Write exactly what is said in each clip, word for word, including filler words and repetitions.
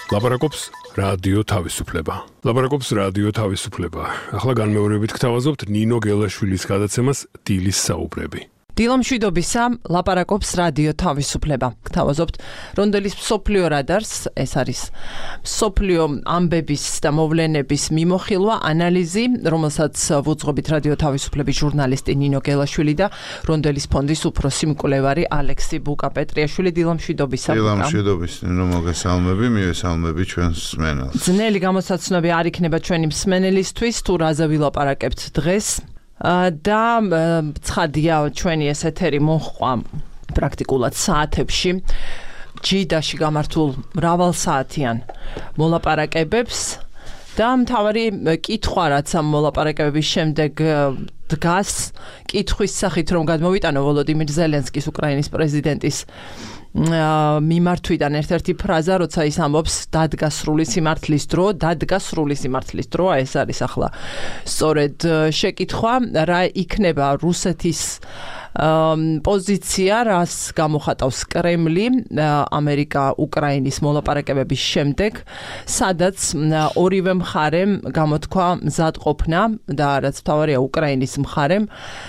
ლაპარაკობს რადიო თავისუფლება. ლაპარაკობს რადიო თავისუფლება. ახლა განმეორებით გთავაზობთ ნინო გელაშვილის გადაცემას დილის საუბრები. დილა მშვიდობისა, ლაპარაკობს რადიო თავისუფლება. გთავაზობთ რონდელის მსოფლიო რადარს, ეს არის მსოფლიო ამბების და მოვლენების მიმოხილვა, ანალიზი, რომელსაც ვუძღვებით რადიო თავისუფლების ჟურნალისტი ნინო გელაშვილი და რონდელის ფონდის უფროსი მკვლევარი ალექსი ბუკა-პეტრიაშვილი. დილა მშვიდობისა. დილა მშვიდობის, ნინო მოგესალმები, მივესალმები ჩვენს მსმენელს. ძნელი გამოსაცნობი არ იქნება ჩვენი მსმენელისთვის, თუ რაზე ვილაპარაკებთ დღეს. და ცხადია ჩვენი ეს ეთერი მოჰყვა პრაქტიკულად საათებში ჯიდაში გამართულ მრავალსაათიან მოლაპარაკებებს და მთავარი კითხვა რაც ამ მოლაპარაკებების შემდეგ დგას კითხვის სახით რომ გადმოვიტანო ვოლოდიმირ ზელენსკის უკრაინის პრეზიდენტის მიმართვიდან ერთ-ერთი ფრაზა, როცა ის ამბობს დადგა სრული სიმართლის დრო, დადგა სრული სიმართლის დრო, ეს არის ახლა სწორედ შეკითხვა, რა იქნება რუსეთის პოზიცია, რას გამოხატავს კრემლი ამერიკა უკრაინის მოლაპარაკებების შემდეგ, სადაც ორივე მხარემ გამოთქვა მზადყოფნა და რაც მთავარია უკრაინის მხარემ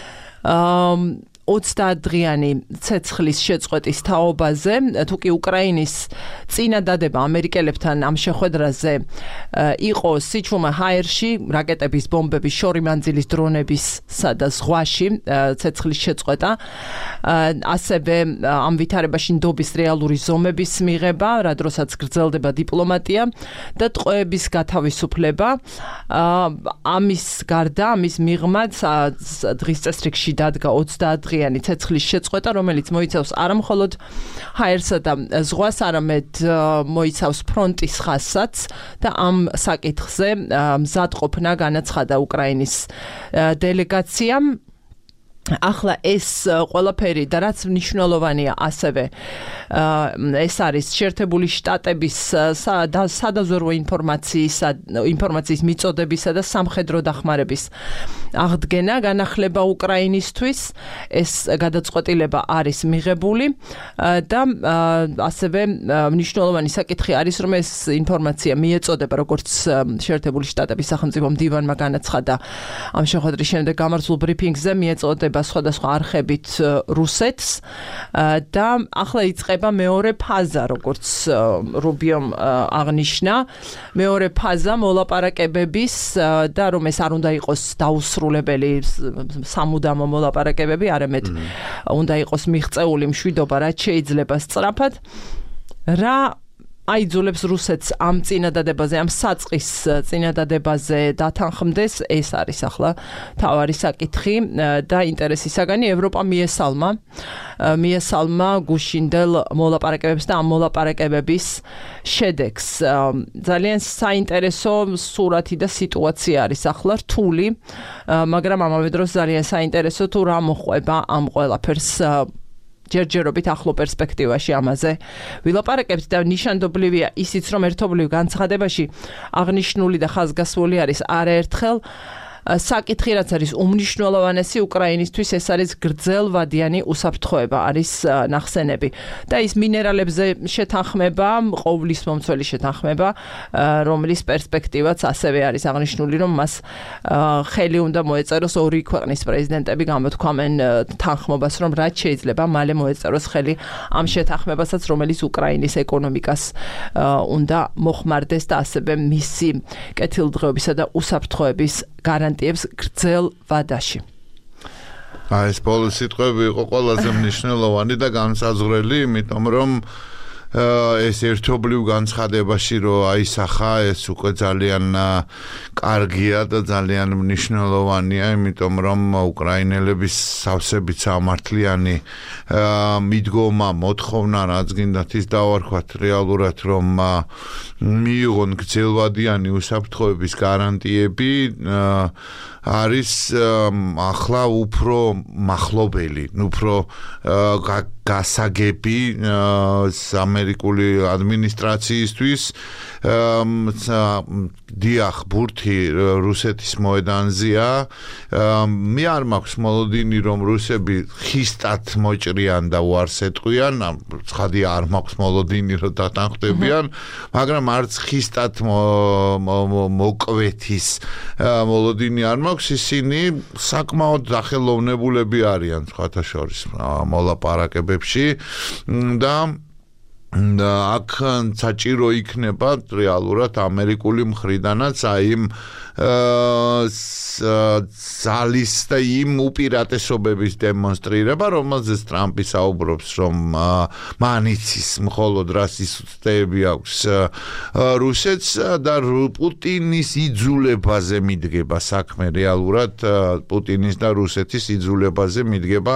ოცდაათდღიანი ცეცხლის შეწყვეტის თაობაზე, თუკი უკრაინის წინადადება ამერიკელებთან ამ შეხვედრაზე იყო სიჩუმე ჰაერში, რაკეტების, ბომბების, შორი მანძილის დრონებისა და ზღვაში ცეცხლის შეწყვეტა, ასევე ამ ვითარებაში ნდობის რეალური ზომების მიღება, რა დროსაც გრძელდება დიპლომატია და ტყვეების გათავისუფლება. ამის გარდა, ამის მიღმაც დღის წესრიგში დადგა ოცდაათდღიანი ცეცხლის შეწყვეტა, რომელიც მოიცავს არა მხოლოდ ჰაერსა და ზღვას, არამედ მოიცავს ფრონტის ხაზსაც და ამ საკითხზე მზადყოფნა განაცხადა უკრაინის დელეგაციამ. ახლა ეს ყველაფერი და რაც მნიშვნელოვანია ასევე ეს არის შეერთებული შტატების სადაზვერვო ინფორმაციის ინფორმაციის მიწოდებისა და სამხედრო დახმარების აღდგენა განახლება უკრაინისთვის. ეს გადაწყვეტილება არის მიღებული და ასევე მნიშვნელოვანი საკითხი არის რომ ეს ინფორმაცია მიეწოდება როგორც შეერთებული შტატების სახელმწიფო მდივანმა განაცხადა ამ შეხვედრის შემდეგ გამართულ ბრიფინგზე მიეწოდება სხვადასხვა არხებით რუსეთს და ახლა იწყება მეორე ფაზა, როგორც რუბიომ აღნიშნა, მეორე ფაზა მოლაპარაკებების და რომ ეს არ უნდა იყოს დაუსრულებელი სამუდამო მოლაპარაკებები, არამედ უნდა იყოს მიღწეული მშვიდობა, რაც შეიძლება სწრაფად. რა აიძულებს რუსეთს ამ წინადადებაზე, ამ საწყის წინადადებაზე დათანხმდეს, ეს არის ახლა თავარი საკითხი და ინტერესის საგანი. ევროპა მიესალმა მიესალმა გუშინდელ მოლაპარაკებებს და ამ მოლაპარაკებების შედეგს. ძალიან საინტერესო სურათი და სიტუაცია არის ახლა რთული, მაგრამ ამავე დროს ძალიან საინტერესო თუ რა მოხდება ამ ყველაფერს ჯერჯერობით ახლო პერსპექტივაში ამაზე ვილაპარაკებთ და ნიშანდობლივია ისიც რომ ერთობლივ განცხადებაში აღნიშნული და ხაზგასმული არის არაერთხელ საკითხი რაც არის უმნიშვნელოვანესი უკრაინისთვის, ეს არის გრძელვადიანი უსაფრთხოება, არის ნახსენები და ის მინერალებზე შეთანხმება, ყოვლის მომცველი შეთანხმება, რომლის პერსპექტივაც ასევე არის აღნიშნული, რომ მას ხელი უნდა მოეწეროს ორი ქვეყნის პრეზიდენტები გამოთქვამენ თანხმობას, რომ რაც შეიძლება მალე მოეწეროს ხელი ამ შეთანხმებასაც, რომელიც უკრაინის ეკონომიკას უნდა მოხმარდეს და ასევე მისი კეთილდღეობისა და უსაფრთხოების გარანტიებს გრძელ ვადაში. ეს ბოლო სიტყვები იყო ყველაზე მნიშვნელოვანი და განსაზღვრელი, იმიტომ რომ ეს ერთობლივ განცხადებაში რომ აისახა, ეს უკვე ძალიან კარგია და ძალიან მნიშვნელოვანია, იმიტომ რომ უკრაინელების სავსებით სამართლიანი მიდგომა, მოთხოვნა, რაც გინდათ ის დავარქვათ რეალურად, რომ მიიღონ გრძელვადიანი უსაფრთხოების გარანტიები, არის ახლა უფრო მახლობელი, უფრო გასაგები ამერიკული ადმინისტრაციისთვის დიახ, ბურთი რუსეთის მოედანზეა. მე არ მაქვს მოლოდინი, რომ რუსები ხისტად მოჭრიან და უარს ეტყვიან, ცხადია არ მაქვს მოლოდინი, რომ დათანხმდებიან, მაგრამ არც ხისტად მოკვეთის მოლოდინი არ მაქვს, ისინი საკმაოდ დახელოვნებულები არიან სხვათა შორის მოლაპარაკებებში და და აქ საჭირო იქნება რეალურად ამერიკული მხრიდანაც აი იმ ძალის და იმ უპირატესობების დემონსტრირება, რომელზეც ტრამპი საუბრობს, რომ მანიცის მხოლოდ რასის უცდები აქვს რუსეთს და პუტინის იძულებაზე მიდგება საქმე რეალურად პუტინის და რუსეთის იძულებაზე მიდგება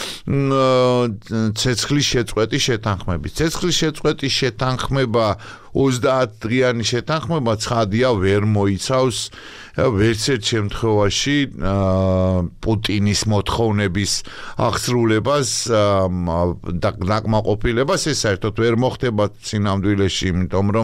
ცეცხლის შეწყვეტის შეთანხმებით. ცეცხლის შეწყვეტის შეთანხმება ოცდაათ დღიანი შეთანხმება ცხადია ვერ მოიცავს ვერც ერთ შემთხვევაში პუტინის მოთხოვნების აღსრულებას და ნაკმაყოფილებას ეს საერთოდ ვერ მოხდება სინამდვილეში, იმიტომ რომ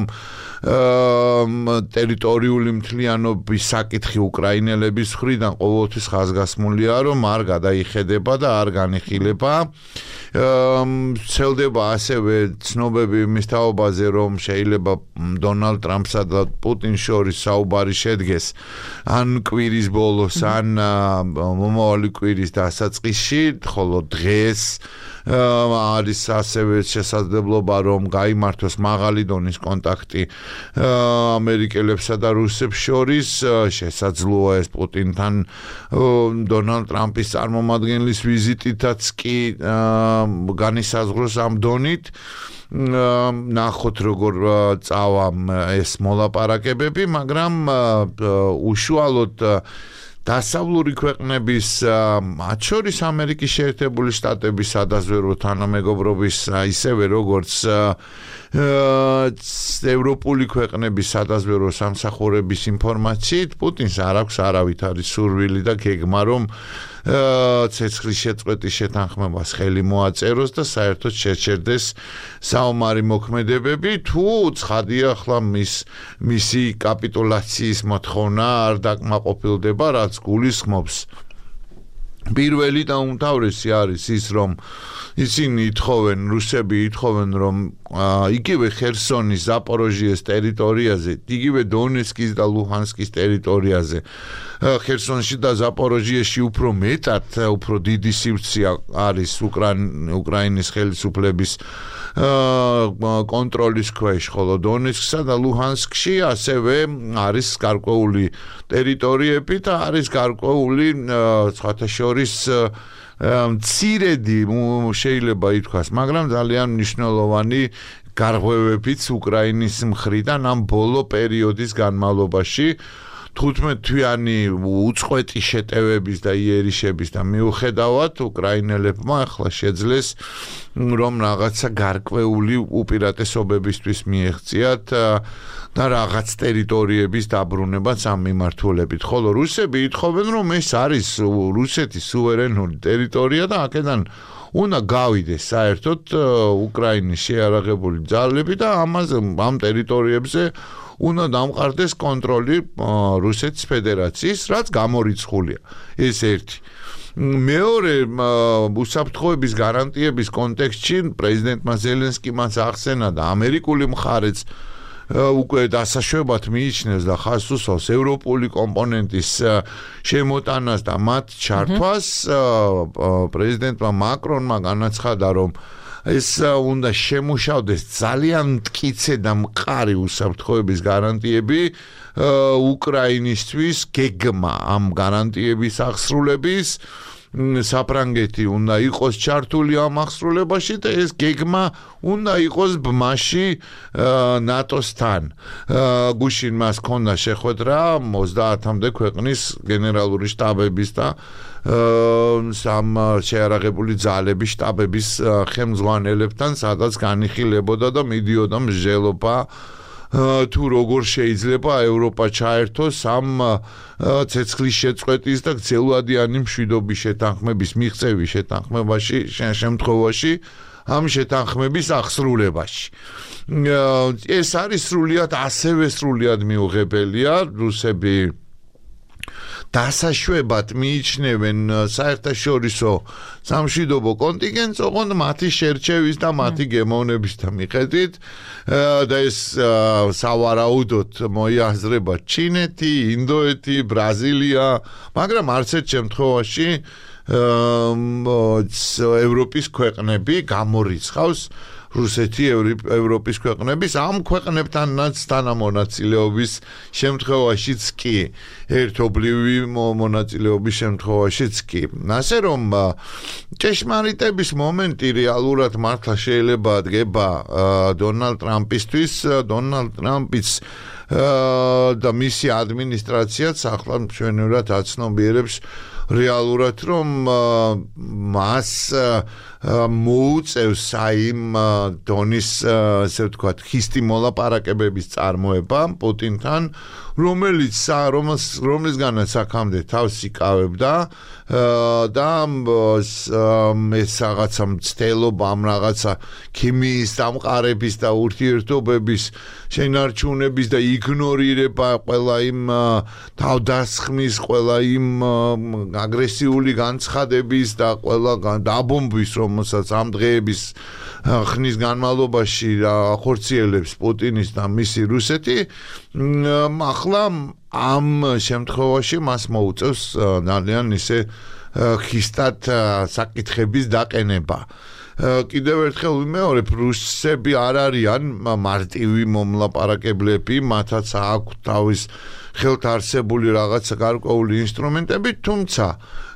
ტერიტორიული მთლიანობის საკითხი უკრაინელების მხრიდან ყოველთვის ხაზგასმულია, რომ არ გადაიხედება და არ განიხილება. ცელდება ასევე ცნობები იმის თაობაზე, რომ შეიძლება დონალდ ტრამპსა და პუტინს შორის საუბარი შედგეს ან კვირის ბოლოს, ან მომავალი კვირის დასაწყისში, ხოლო დღეს არის ასევე შესაძლებლობა, რომ გაიმართოს მაღალი დონის კონტაქტი ამერიკელებსა და რუსებს შორის. შესაძლოა ეს პუტინთან დონალდ ტრამპის წარმომადგენლის ვიზიტითაც კი განისაზღვროს ამ დონით. ნახოთ როგორ წავა ეს მოლაპარაკებები, მაგრამ უშუალოდ დასავლური ქვეყნების, მათ შორის ამერიკის შეერთებული შტატების სადაზვერვო თანამეგობრობის, ისევე როგორც ევროპული ქვეყნების სადაზვერვო სამსახურების ინფორმაციით, პუტინს არ აქვს არავითარი სურვილი და გეგმა, რომ ცეცხლის შეწყვეტის შეთანხმებას ხელი მოაწეროს და საერთოდ შეჩერდეს საომარი მოქმედებები. თუ ცხადია ახლა მის მისი კაპიტულაციის მოთხოვნა არ დაკმაყოფილდება, რაც გულისხმობს პირველი და უმთავრესი არის ის, რომ ისინი ითხოვენ, რუსები ითხოვენ, რომ იგივე ხერსონის, ზაპოროჟიეს ტერიტორიაზე, იგივე დონეცკის და ლუჰანსკის ტერიტორიაზე, ხერსონში და ზაპოროჟიეში უფრო მეტად, უფრო დიდი სივრცე არის უკრაინის ხელისუფლების კონტროლის ქვეშ, ხოლო დონეცკსა და ლუჰანსკში ასევე არის გარკვეული ტერიტორიები და არის გარკვეული სხვათა შორის მცირედი შეიძლება ითქვას, მაგრამ ძალიან მნიშვნელოვანი გარღვევებიც უკრაინის მხრიდან ამ ბოლო პერიოდის განმავლობაში თხუთმეტ თვიანი უწყვეტი შეტევების და იერიშების და მიუხედავად უკრაინელებმა ახლა შეძლეს რომ რაღაცა გარკვეული უპირატესობებისთვის მიეღწიათ და რაღაც ტერიტორიების დაბრუნებაც ამ მიმართულებით. ხოლო რუსები ითხოვენ, რომ ეს არის რუსეთის სუვერენული ტერიტორია და აქედან უნდა გავიდეს საერთოდ უკრაინის შეიარაღებული ძალები და ამაზე ამ ტერიტორიებზე უნდა დამყარდეს კონტროლი რუსეთის ფედერაციის, რაც გამორიცხულია. ეს ერთი. მეორე უსაფრთხოების გარანტიების კონტექსტში პრეზიდენტმა ზელენსკიმაც ახსენა და ამერიკული მხარეც უკვე დასაშვებად მიიჩნევს და ხაზს უსვავს ევროპული კომპონენტის შემოტანას და მათ ჩართვას. პრეზიდენტმა მაკრონმა განაცხადა, რომ ეს უნდა შემუშავდეს ძალიან მტკიცე და მყარი უსაფრთხოების გარანტიები უკრაინისთვის, გეგმა ამ გარანტიების აღსრულების. საფრანგეთი უნდა იყოს ჩართული ამ აღსრულებაში და ეს გეგმა უნდა იყოს ბმაში ნატოსთან. გუშინ მას ჰქონდა შეხვედრა ოცდაათამდე ქვეყნის გენერალური შტაბების და სამ შეიარაღებული ძალების შტაბების ხელმძღვანელებთან, სადაც განიხილებოდა და მიდიოდა მსჯელობა თუ როგორ შეიძლება ევროპა ჩაერთოს ამ ცეცხლის შეწყვეტის და გრძელვადიანი მშვიდობის შეთანხმების მიღწევის შეთანხმებაში შემთხვევაში ამ შეთანხმების აღსრულებაში. ეს არის სრულიად ასევე სრულიად მიუღებელია, რუსები დასაშვებად მიიჩნევენ საერთაშორისო სამშვიდობო კონტინგენტს, ოღონდ მათი შერჩევის და მათი გემოვნების მიხედვით და ეს სავარაუდოდ მოიაზრება ჩინეთი, ინდოეთი, ბრაზილია, მაგრამ არც ერთ შემთხვევაში ევროპის ქვეყნები გამორიცხავს რუსეთი ევროპის ქვეყნების ამ ქვეყნებთანაც თანამონაწილეობის შემთხვევაშიც კი ერთობლივი მონაწილეობის შემთხვევაშიც კი ასე რომ ჭეშმარიტების მომენტი რეალურად მართლა შეიძლება დგება დონალდ ტრამპისთვის დონალდ ტრამპიც და მისი ადმინისტრაციაც ახლა მშვენივრად აცნობიერებს რეალურად რომ მას მოუწევს აიმ დონის ასე ვთქვათ ხისტი მოლაპარაკებების წარმოება პუტინთან რომელიც რომლისგანაც აქამდე თავს იკავებდა და ეს რაღაცა მცდელობა ამ რაღაცა ქიმიის დამყარების და ურთიერთობების შენარჩუნების და იგნორირება ყველა იმ თავდასხმის ყველა იმ აგრესიული განცხადების და ყველა დაბომბვის რომელსაც ამ დღეების ხნის განმავლობაში ახორციელებს პუტინის და მისი რუსეთი ახლა ამ შემთხვევაში მას მოუწევს ძალიან ისე ხისტად საკითხების დაყენება კიდევ ერთხელ ვიმეორებ რუსები არ არიან მარტივი მომლაპარაკებლები მათაც აქვს თავის ხელთ არსებული რაღაცა გარკვეული ინსტრუმენტები თუმცა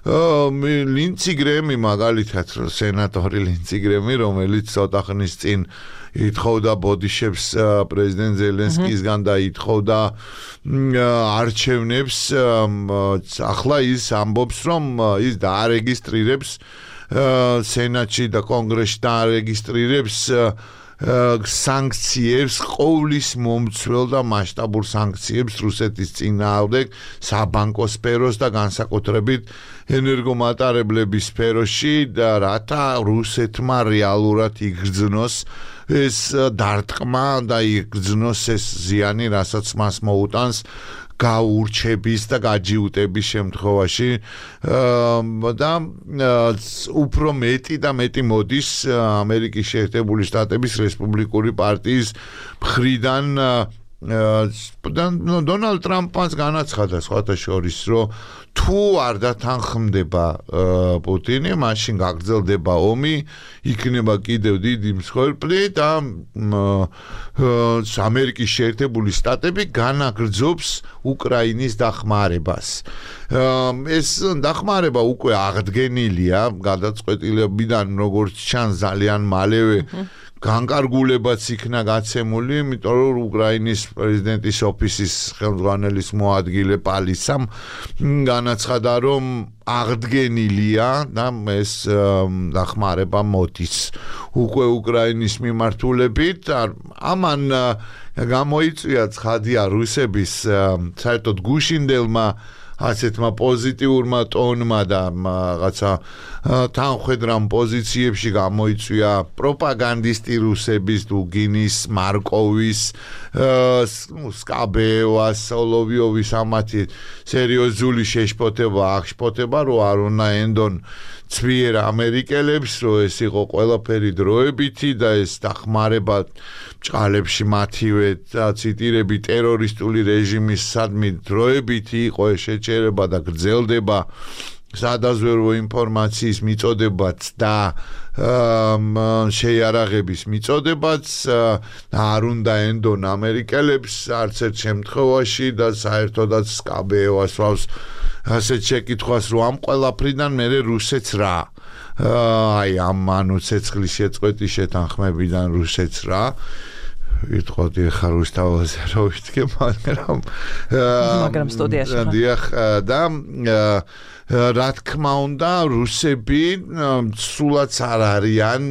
ლინცი გრემი მაგალითად სენატორი ლინცი გრემი რომელიც ცოტა ხნის წინ ითხოვდა ბოდიშებს პრეზიდენტ ზელენსკისგან და ითხოვდა არჩევნებს ახლა ის ამბობს რომ ის დაარეგისტრირებს სენატში და კონგრესში დაარეგისტრირებს სანქციებს ყოვლის მომცველ და მასშტაბურ სანქციებს რუსეთის წინააღმდეგ საბანკო სფეროს და განსაკუთრებით ენერგომატარებლების სფეროში და რათა რუსეთმა რეალურად იგრძნოს ეს დარტყმა და იგრძნოს ეს ზიანი რასაც მას მოუტანს გაურჩების და გაჯიუტების შემთხვევაში და უფრო მეტი და მეტი მოდის ამერიკის შეერთებული შტატების რესპუბლიკური პარტიის მხრიდან დონალდ ტრამპს განაცხადა სხვათა შორის რომ თუ არ დათანხმდება პუტინი მაშინ გაგრძელდება ომი იქნება კიდევ დიდი მსხვერპლი და ამერიკის შეერთებული შტატები განაგრძობს უკრაინის დახმარებას ეს დახმარება უკვე აღდგენილია გადაწყვეტილებიდან როგორც ჩანს ძალიან მალევე განკარგულებაც იქნა გაცემული, იმიტომ რომ უკრაინის პრეზიდენტის ოფისის ხელმძღვანელის მოადგილე პალისამ განაცხადა, რომ აღდგენილია და ეს დახმარება მოდის უკვე უკრაინის მიმართულებით. ამან გამოიწვია ცხადია რუსების საერთოდ გუშინდელმა ასეთმა პოზიტიურმა ტონმა და რაღაცა თანხვედრამ პოზიციებში გამოიწვია პროპაგანდისტი რუსების დუგინის, მარკოვის, სკაბეევას, სოლოვიოვის ამათი სერიოზული შეშფოთება აღშფოთება, რომ არ უნდა ენდონ ცვიერ ამერიკელებს, რომ ეს იყო ყველაფერი დროებითი და ეს დახმარება ჭყალებში მათივე ციტირები ტერორისტული რეჟიმის სადმი დროებითი იყო ეს შეჩერება და გრძელდება სადაზვერვო ინფორმაციის მიწოდებაც და შეიარაღების მიწოდებაც არ უნდა ენდონ ამერიკელებს არც ერთ შემთხვევაში და საერთოდაც სკაბეევას ვავს ასეთ შეკითხვას რომ ამ ყველაფრიდან მე რუსეთს რა აი ამ ანუ ცეცხლის შეწყვეტის შეთანხმებიდან რუსეთს რა ვიტყოდი ხა რუსთავაზე რო ვიტკე მაგრამ მაგრამ სტუდიაში დიახ და რა თქმა უნდა რუსები სულაც არ არიან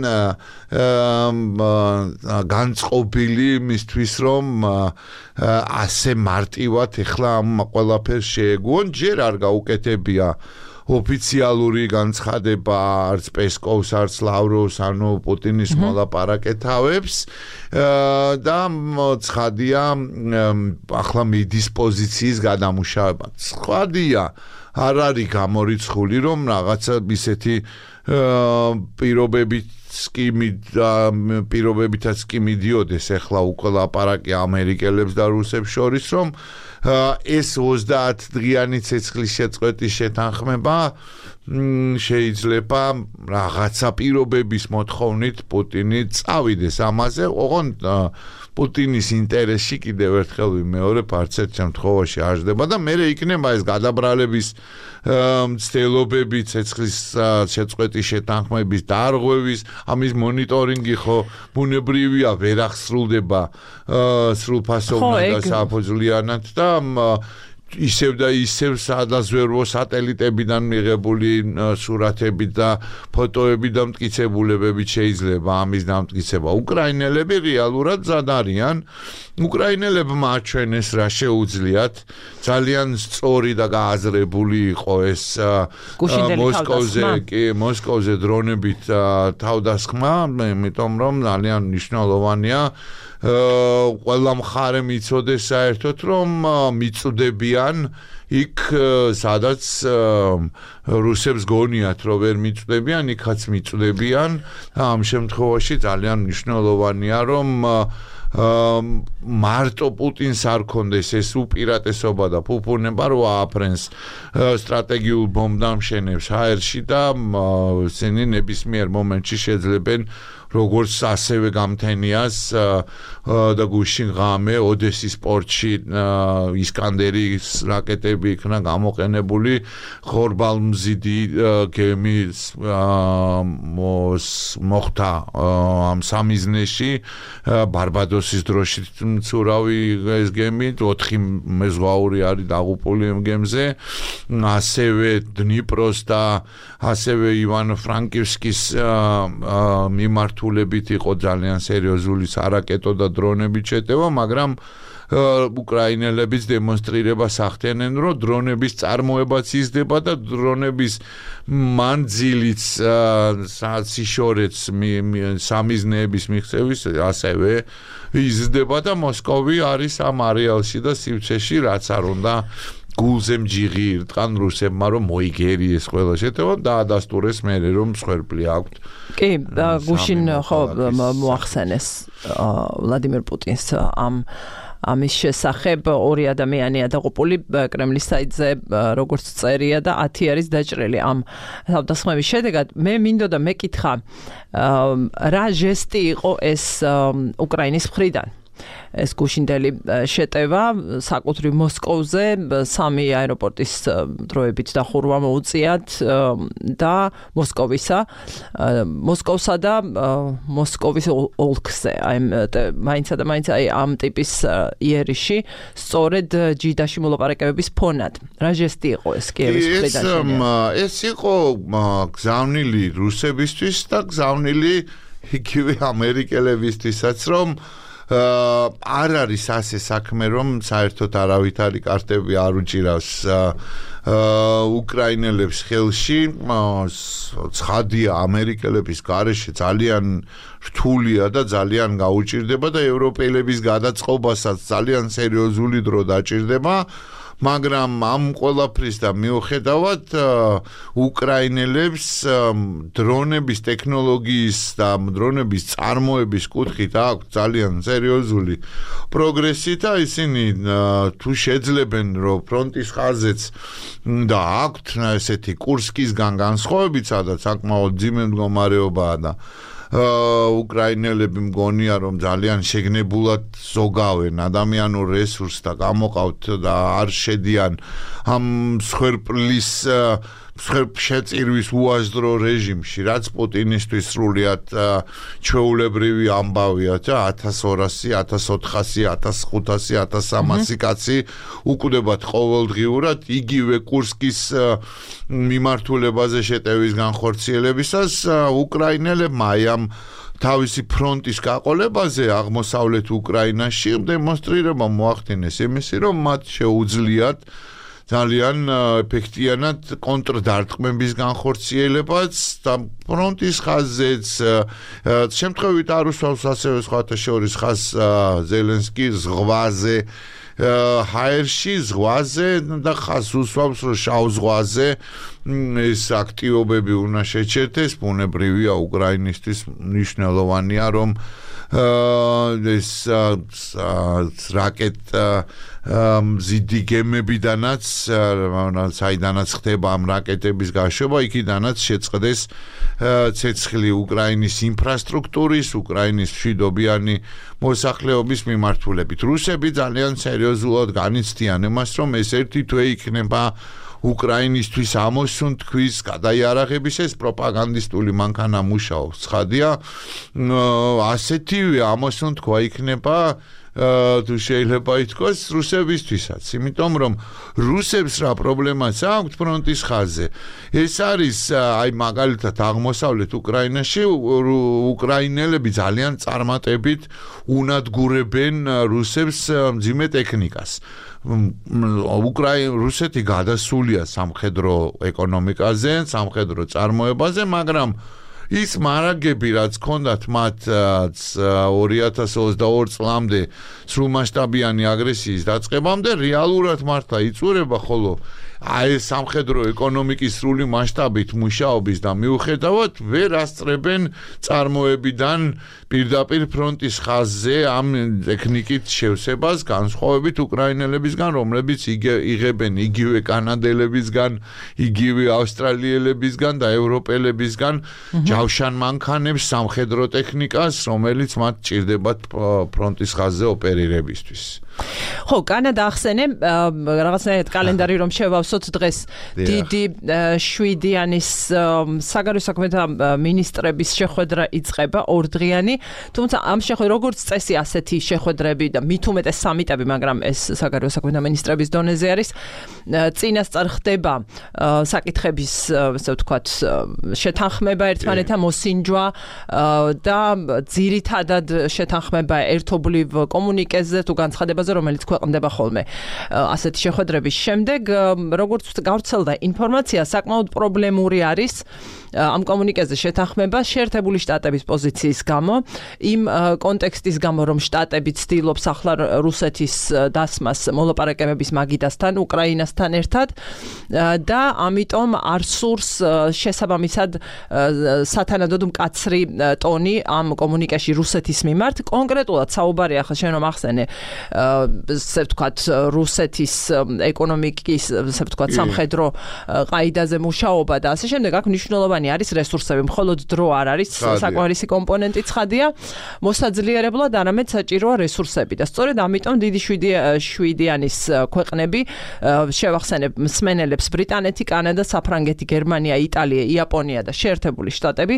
განწყობილი იმისთვის რომ ასე მარტივად ეხლა ამ ყველაფერს შეეგუონ ჯერ არ გაუკეთებია ოფიციალური განცხადება არც პესკოვს არც ლავროვს ანუ პუტინის მოლაპარაკეთავებს და ცხადია ახლა მიდის პოზიციის გადამუშავება ცხადია არ არის გამორიცხული რომ რაღაცა ისეთი პირობებიც კი პირობებითაც კი მიდიოდეს ახლა უკვე ლაპარაკი ამერიკელებს და რუსებს შორის რომ ეს ოცდაათ დღიანი ცეცხლის შეწყვეტის შეთანხმება შეიძლება რაღაცა პირობების მოთხოვნით პუტინი წავიდეს ამაზე ოღონდ პუტინის ინტერესში კიდევ ერთხელ ვიმეორებ არც ერთ შემთხვევაში არ ჯდება და მე იქნება ეს გადაბრალების მცდელობები ცეცხლის შეწყვეტის შეთანხმების დარღვევის ამის მონიტორინგი ხო ბუნებრივია ვერ აღსრულდება სრულფასოვნად და საფუძვლიანად და ისევ და ისევ სადაზვერვო სატელიტებიდან მიღებული სურათები და ფოტოები და მტკიცებულებები შეიძლება ამის დამტკიცება. უკრაინელები რეალურად მზად არიან. უკრაინელებმა აჩვენეს რა შეუძლიათ. ძალიან სწორი და გააზრებული იყო ეს მოსკოვზე, კი, მოსკოვზე დრონებით თავდასხმა, იმიტომ რომ ძალიან მნიშვნელოვანია ყველა მხარე მიცოდეს საერთოდ რომ მიწვდებიან იქ სადაც რუსებს გონიათ რომ ვერ მიწვდებიან იქაც მიწვდებიან ამ შემთხვევაში ძალიან მნიშვნელოვანია რომ მარტო პუტინს არ ქონდეს ეს უპირატესობა და ფუფუნება რომ ააფრენს სტრატეგიულ ბომბდამშენებს ჰაერში და ისინი ნებისმიერ მომენტში შეძლებენ როგორც ასევე გამთენიას და გუშინ ღამე ოდესის პორტში ისკანდერის რაკეტები იქნა გამოყენებული ხორბალმზიდი გემის მოხდა ამ სამიზნეში ბარბადოსის დროშით მცურავი ეს გემი ოთხი მეზღვაური არის დაღუპული ამ გემზე ასევე დნიპროს და ასევე ივანო-ფრანკივსკის მიმართ თულებით იყო ძალიან სერიოზული სარაკეტო და დრონებით შეტევა, მაგრამ უკრაინელებიც დემონსტრირებას ახდენენ, რომ დრონების წარმოებაც იზრდება და დრონების მანძილიც სიშორეც სამიზნეების მიღწევის ასევე იზრდება და მოსკოვი არის ამ არეალში და სივრცეში რაც არ უნდა გულზე მჯიღი ირტყან რუსებმა რომ მოიგერიეს ყველა შეტევა და დაადასტურეს მერე რომ მსხვერპლი აქვთ. კი, გუშინ ხო მოახსენეს ვლადიმერ პუტინს ამ ამის შესახებ ორი ადამიანია დაღუპული კრემლის საიტზე როგორც წერია და ათი არის დაჭრილი ამ თავდასხმების შედეგად მე მინდოდა მეკითხა რა ჟესტი იყო ეს უკრაინის მხრიდან ეს გუშინდელი შეტევა საკუთრივ მოსკოვზე სამი აეროპორტის დროებით დახურვა მოუწიათ და მოსკოვისა მოსკოვსა და მოსკოვის ოლქზე აი მაინცა და მაინც აი ამ ტიპის იერიში სწორედ ჯიდაში მოლაპარაკებების ფონად რა ჟესტი იყო ეს კიევის მხრიდან ეს იყო გზავნილი რუსებისთვის და გზავნილი იგივე ამერიკელებისთვისაც რომ არ არის ასე საქმე რომ საერთოდ არავითარი კარტები არ უჭირავს უკრაინელებს ხელში ცხადია ამერიკელების გარეშე ძალიან რთულია და ძალიან გაუჭირდება და ევროპელების გადაწყობასაც ძალიან სერიოზული დრო დაჭირდება მაგრამ ამ ყველაფრის და მიუხედავად უკრაინელებს დრონების ტექნოლოგიის და დრონების წარმოების კუთხით აქვს ძალიან სერიოზული პროგრესი და ისინი თუ შეძლებენ რომ ფრონტის ხაზეც და აქვთ ესეთი კურსკისგან განსხვავებით სადაც საკმაოდ ძიმე მდგომარეობაა და უკრაინელები მგონია რომ ძალიან შეგნებულად ზოგავენ ადამიანურ რესურსს და გამოყავთ და არ შედიან ამ მსხვერპლის შეწირვის უაზრო რეჟიმში, რაც პუტინისთვის სრულიად ჩვეულებრივი ამბავია და ათას ორასი, ათას ოთხასი, ათას ხუთასი, ათას სამასი კაცი უკვდებათ ყოველდღიურად იგივე კურსკის მიმართულებაზე შეტევის განხორციელებისას უკრაინელებმა აი ამ თავისი ფრონტის გაყოლებაზე აღმოსავლეთ უკრაინაში დემონსტრირება მოახდინეს იმისი, რომ მათ შეუძლიათ ძალიან ეფექტიანად კონტრდარტყმების განხორციელებაც და ფრონტის ხაზზეც შემთხვევით არ უსვავს ასევე სხვათა შორის ხაზს ზელენსკის ზღვაზე ჰაერში ზღვაზე და ხაზს უსვავს რომ შავ ზღვაზე ეს აქტივობები უნდა შეჩერდეს ბუნებრივია უკრაინისთვის მნიშვნელოვანია რომ ეს რაკეტ მზიდი გემებიდანაც საიდანაც ხდება ამ რაკეტების გაშვება იქიდანაც შეწყდეს ცეცხლი უკრაინის ინფრასტრუქტურის უკრაინის მშვიდობიანი მოსახლეობის მიმართულებით რუსები ძალიან სერიოზულად განიცდიან იმას რომ ეს ერთი თვე იქნება უკრაინისთვის ამოსუნთქვის გადაიარაღების ეს პროპაგანდისტული მანქანა მუშაობს ცხადია ასეთივე ამოსუნთქვა იქნება თუ შეიძლება ითქვას რუსებისთვისაც იმიტომ რომ რუსებს რა პრობლემაც აქვს ფრონტის ხაზზე ეს არის აი მაგალითად აღმოსავლეთ უკრაინაში უკრაინელები ძალიან წარმატებით უნადგურებენ რუსებს მძიმე ტექნიკას უკრაინა რუსეთი გადასულია სამხედრო ეკონომიკაზე სამხედრო წარმოებაზე მაგრამ ის მარაგები რაც ჰქონდათ მათ ორი ათას ოცდაორი წლამდე სრულმასშტაბიანი აგრესიის დაწყებამდე რეალურად მართლა იწურება ხოლო აი სამხედრო ეკონომიკის სრული მასშტაბით მუშაობის და მიუხედავად ვერ ასწრებენ წარმოებიდან პირდაპირ ფრონტის ხაზზე ამ ტექნიკით შევსებას განსხვავებით უკრაინელებისგან რომლებიც იღებენ იგივე კანადელებისგან იგივე ავსტრალიელებისგან და ევროპელებისგან ჯავშან მანქანებს სამხედრო ტექნიკას რომელიც მათ ჭირდებათ ფრონტის ხაზზე ოპერირებისთვის ხო კანადა ახსენე რაღაცნაირად კალენდარი რომ შევავსოთ დღეს დიდი შვიდიანის საგარეო საქმეთა მინისტრების შეხვედრა იწყება ორდღიანი თუმცა ამ შეხვედრა როგორც წესი ასეთი შეხვედრები და მით უმეტეს სამიტები მაგრამ ეს საგარეო საქმეთა მინისტრების დონეზე არის წინასწარ ხდება საკითხების ასე ვთქვათ შეთანხმება ერთმანეთთან მოსინჯვა და ძირითადად შეთანხმება ერთობლივ კომუნიკეზე თუ განცხადებაზე რომელიც ქვეყნდება ხოლმე ასეთი შეხვედრების შემდეგ როგორც გავრცელდა ინფორმაცია საკმაოდ პრობლემური არის ამ კომუნიკეზე შეთანხმება შეერთებული შტატების პოზიციის გამო იმ კონტექსტის გამო რომ შტატები ცდილობს ახლა რუსეთის დასმას მოლაპარაკებების მაგიდასთან უკრაინასთან ერთად და ამიტომ არ სურს შესაბამისად სათანადოდ მკაცრი ტონი ამ კომუნიკეში რუსეთის მიმართ კონკრეტულად საუბარი ახლა შენ რომ ახსენე ასე ვთქვათ რუსეთის ეკონომიკის ასე ვთქვათ სამხედრო ყაიდაზე მუშაობა და ასე შემდეგ აქ მნიშვნელოვანი არის რესურსები მხოლოდ დრო არ არის საკმარისი კომპონენტი ცხადია მოსაძლიერებლად არამედ საჭიროა რესურსები და სწორედ ამიტომ დიდი შვიდიანის ქვეყნები შევახსენებ მსმენელებს ბრიტანეთი კანადა საფრანგეთი გერმანია იტალია იაპონია და შეერთებული შტატები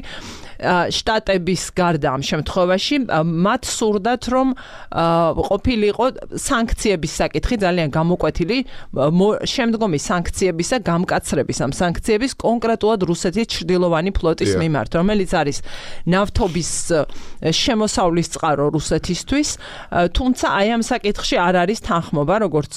შტატების გარდა ამ შემთხვევაში მათ სურდათ რომ ყოფილიყო სანქციების საკითხი ძალიან გამოკვეთილი შემდგომი სანქციებისა გამკაცრების ამ სანქციების კონკრეტულად რუსეთის ჩრდილოვანი ფლოტის მიმართ რომელიც არის ნავთობის შემოსავლის წყარო რუსეთისთვის თუმცა აი ამ საკითხში არ არის თანხმობა როგორც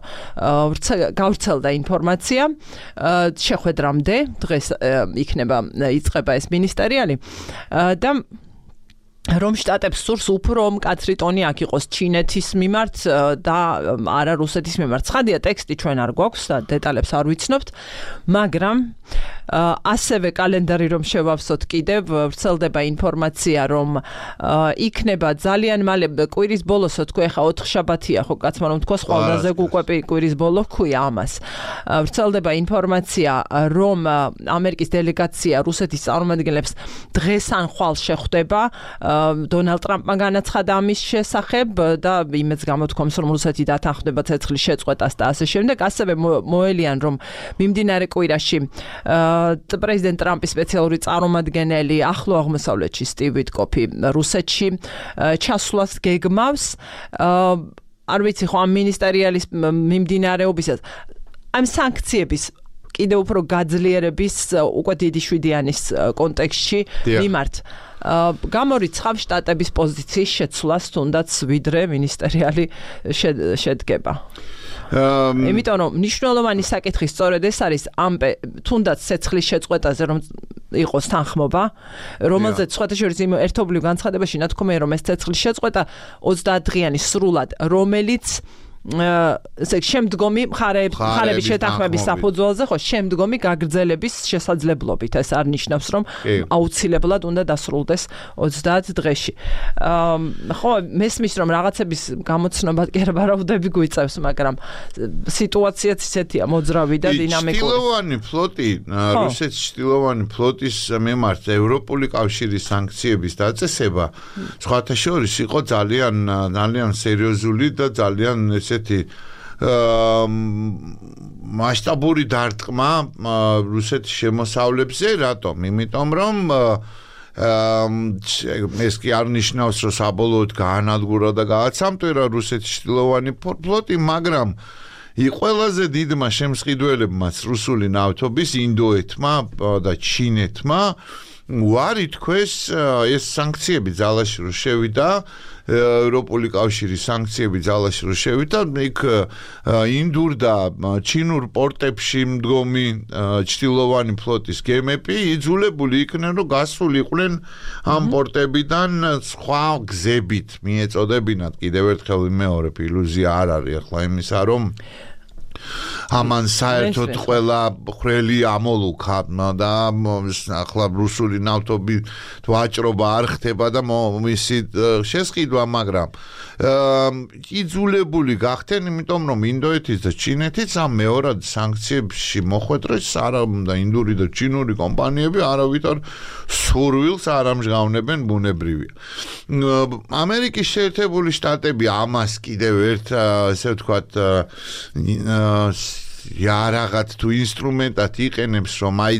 გავრცელდა ინფორმაცია შეხვედრამდე დღეს იქნება იწყება ეს მინისტერიალი და რომ შტატებს სურს უფრო მკაცრი ტონი აქ იყოს ჩინეთის მიმართ და არა რუსეთის მიმართ. ცხადია ტექსტი ჩვენ არ გვაქვს და დეტალებს არ ვიცნობთ, მაგრამ ასევე კალენდარი რომ შევავსოთ კიდევ, ვრცელდება ინფორმაცია, რომ იქნება ძალიან მალე კვირის ბოლოს, თქვი ახლა ოთხშაბათია, ხო კაცმა რომ თქვა სხვადასხვა უკვე კვირის ბოლო ქვია ამას. ვრცელდება ინფორმაცია, რომ ამერიკის დელეგაცია რუსეთის წარმომადგენლებს დღეს ან ხვალ შეხვდება. დონალდ ტრამპმა განაცხადა ამის შესახებ და იმედს გამოთქვამს, რომ რუსეთი დათანხმდება ცეცხლის შეწყვეტას და ასე შემდეგ. ასევე მოელიან, რომ მიმდინარე კვირაში პრეზიდენტ ტრამპის სპეციალური წარმომადგენელი ახლო აღმოსავლეთში სტივ ვიტკოფი რუსეთში ჩასვლას გეგმავს. არ ვიცი ხო ამ მინისტერიალის მიმდინარეობისას ამ სანქციების კიდევ უფრო გაძლიერების უკვე დიდი შვიდიანის კონტექსტში მიმართ გამორიცხავ შტატების პოზიციის შეცვლას თუნდაც ვიდრე მინისტერიალი შედგება. იმიტომ რომ მნიშვნელოვანი საკითხი სწორედ ეს არის ამ თუნდაც ცეცხლის შეწყვეტაზე რომ იყოს თანხმობა, რომელზეც სხვათა შორის იმ ერთობლივ განცხადებაში ნათქვამია, რომ ეს ცეცხლის შეწყვეტა ოცდაათდღიანი სრულად, რომელიც ესე შემდგომი მხარეების შეთანხმების საფუძველზე, ხო, შემდგომი გაგრძელების შესაძლებლობით. ეს არ ნიშნავს, რომ აუცილებლად უნდა დასრულდეს ოცდაათ დღეში. ხო, მესმის, რომ რაღაცების გამოცნობა კი არა ვარაუდები გვიწევს, მაგრამ სიტუაციაც ისეთია მოძრავი და დინამიკური. ჩtildeოვანი ფლოტი, რუსეთის ჩtildeოვანი ფლოტის მიმართ ევროპული კავშირის სანქციების დაწესება, სხვათა შორის იყო ძალიან ძალიან სერიოზული და ძალიან ესე მასშტაბური დარტყმა რუსეთის შემოსავლებზე, რატომ? იმიტომ რომ ეს კი არ ნიშნავს, რომ საბოლოოდ გაანადგურა და გააცამტვირა რუსეთის ჩtildeოვანი ფლოტი, მაგრამ ყველაზე დიდმა შემსყიდველებმაც რუსული ნავთობის ინდოეთმა და ჩინეთმა უარი თქვეს ეს სანქციები ძალაში რო შევიდა, ევროპული კავშირის სანქციები ძალაში რო შევიდა, იქ ინდურ და ჩინურ პორტებში მდგომი ჩtildeოვანი ფლოტის გემები იძულებული იქნენ, რომ გასულიყვნენ ამ პორტებიდან სხვა გზებით მიეწოდებინათ. კიდევ ერთხელ ვიმეორებ, ილუზია არ არის ახლა იმისა, რომ ამან საერთოდ ყველა ხრელი ამოლუქა და ახლა რუსული ნავთობი ვაჭრობა არ ხდება და მისი შესყიდვა, მაგრამ იძულებული გახდნენ, იმიტომ რომ ინდოეთის და ჩინეთის ამ მეორად სანქციებში მოხვედრეს არა და ინდური და ჩინური კომპანიები არავითარ სურვილს არ ამჟღავნებენ, ბუნებრივია. ამერიკის შეერთებული შტატები ამას კიდევ ერთ ესე ვთქვათ იარაღად თუ ინსტრუმენტად იყენებს, რომ აი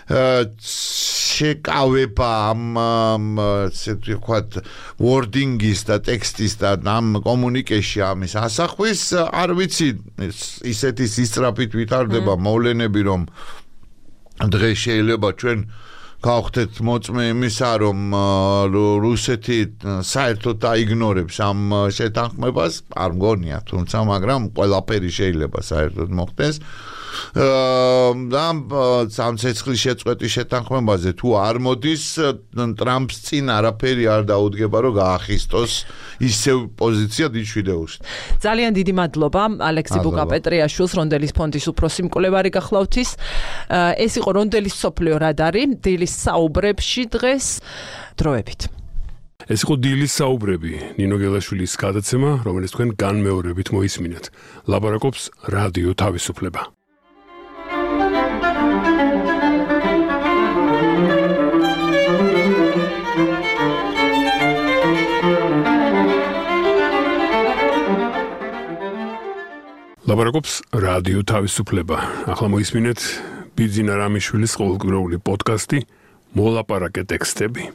შეკავება ამ ესე ვთქვათ wording-ის და ტექსტის და ამ კომუნიკეში ამის ასახვის, არ ვიცი, ისეთი სისწრაფით ვითარდება მოვლენები, რომ დღეს შეიძლება ჩვენ გავხდეთ მოწმე იმისა, რომ რუსეთი საერთოდ აიგნორებს ამ შეთანხმებას, არ მგონია, თუმცა მაგრამ ყველაფერი შეიძლება საერთოდ მოხდეს. და ამ ცეცხლის შეწყვეტის შეთანხმებაზე თუ არ მოდის, ტრამპს წინ არაფერი არ დაუდგება, რომ გაახისტოს ისევ პოზიცია დიდ შვიდეულში. ძალიან დიდი მადლობა ალექსი ბუკა-პეტრიაშვილს, რონდელის ფონდის უფროსი მკვლევარი გახლავთ ის. ეს იყო რონდელის სოფლიო რადარი, დილის საუბრებში დღეს დროებით. ეს იყო დილის საუბრები, ნინო გელაშვილის გადაცემა, რომელიც თქვენ განმეორებით მოისმინეთ. ლაპარაკობს რადიო თავისუფლება. ლაპარაკობს რადიო თავისუფლება. ახლა მოისმინეთ ბიძინა რამიშვილის ყოველკვირეული პოდკასტი მოლაპარაკე ტექსტები.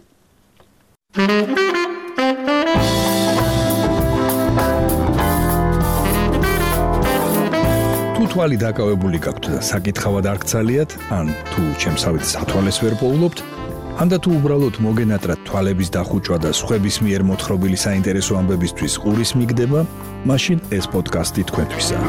თუ თვალი დაკავებული გაქვთ და საკითხავად არ გცალიათ, ან თუ ჩემსავით სათვალეს ვერ პოულობთ, ან და თუ უბრალოდ მოგენატრათ თვალების დახუჭვა და სხვების მიერ მოთხრობილი საინტერესო ამბებისთვის ყურის მიგდება, მაშინ ეს პოდკასტი თქვენთვისაა.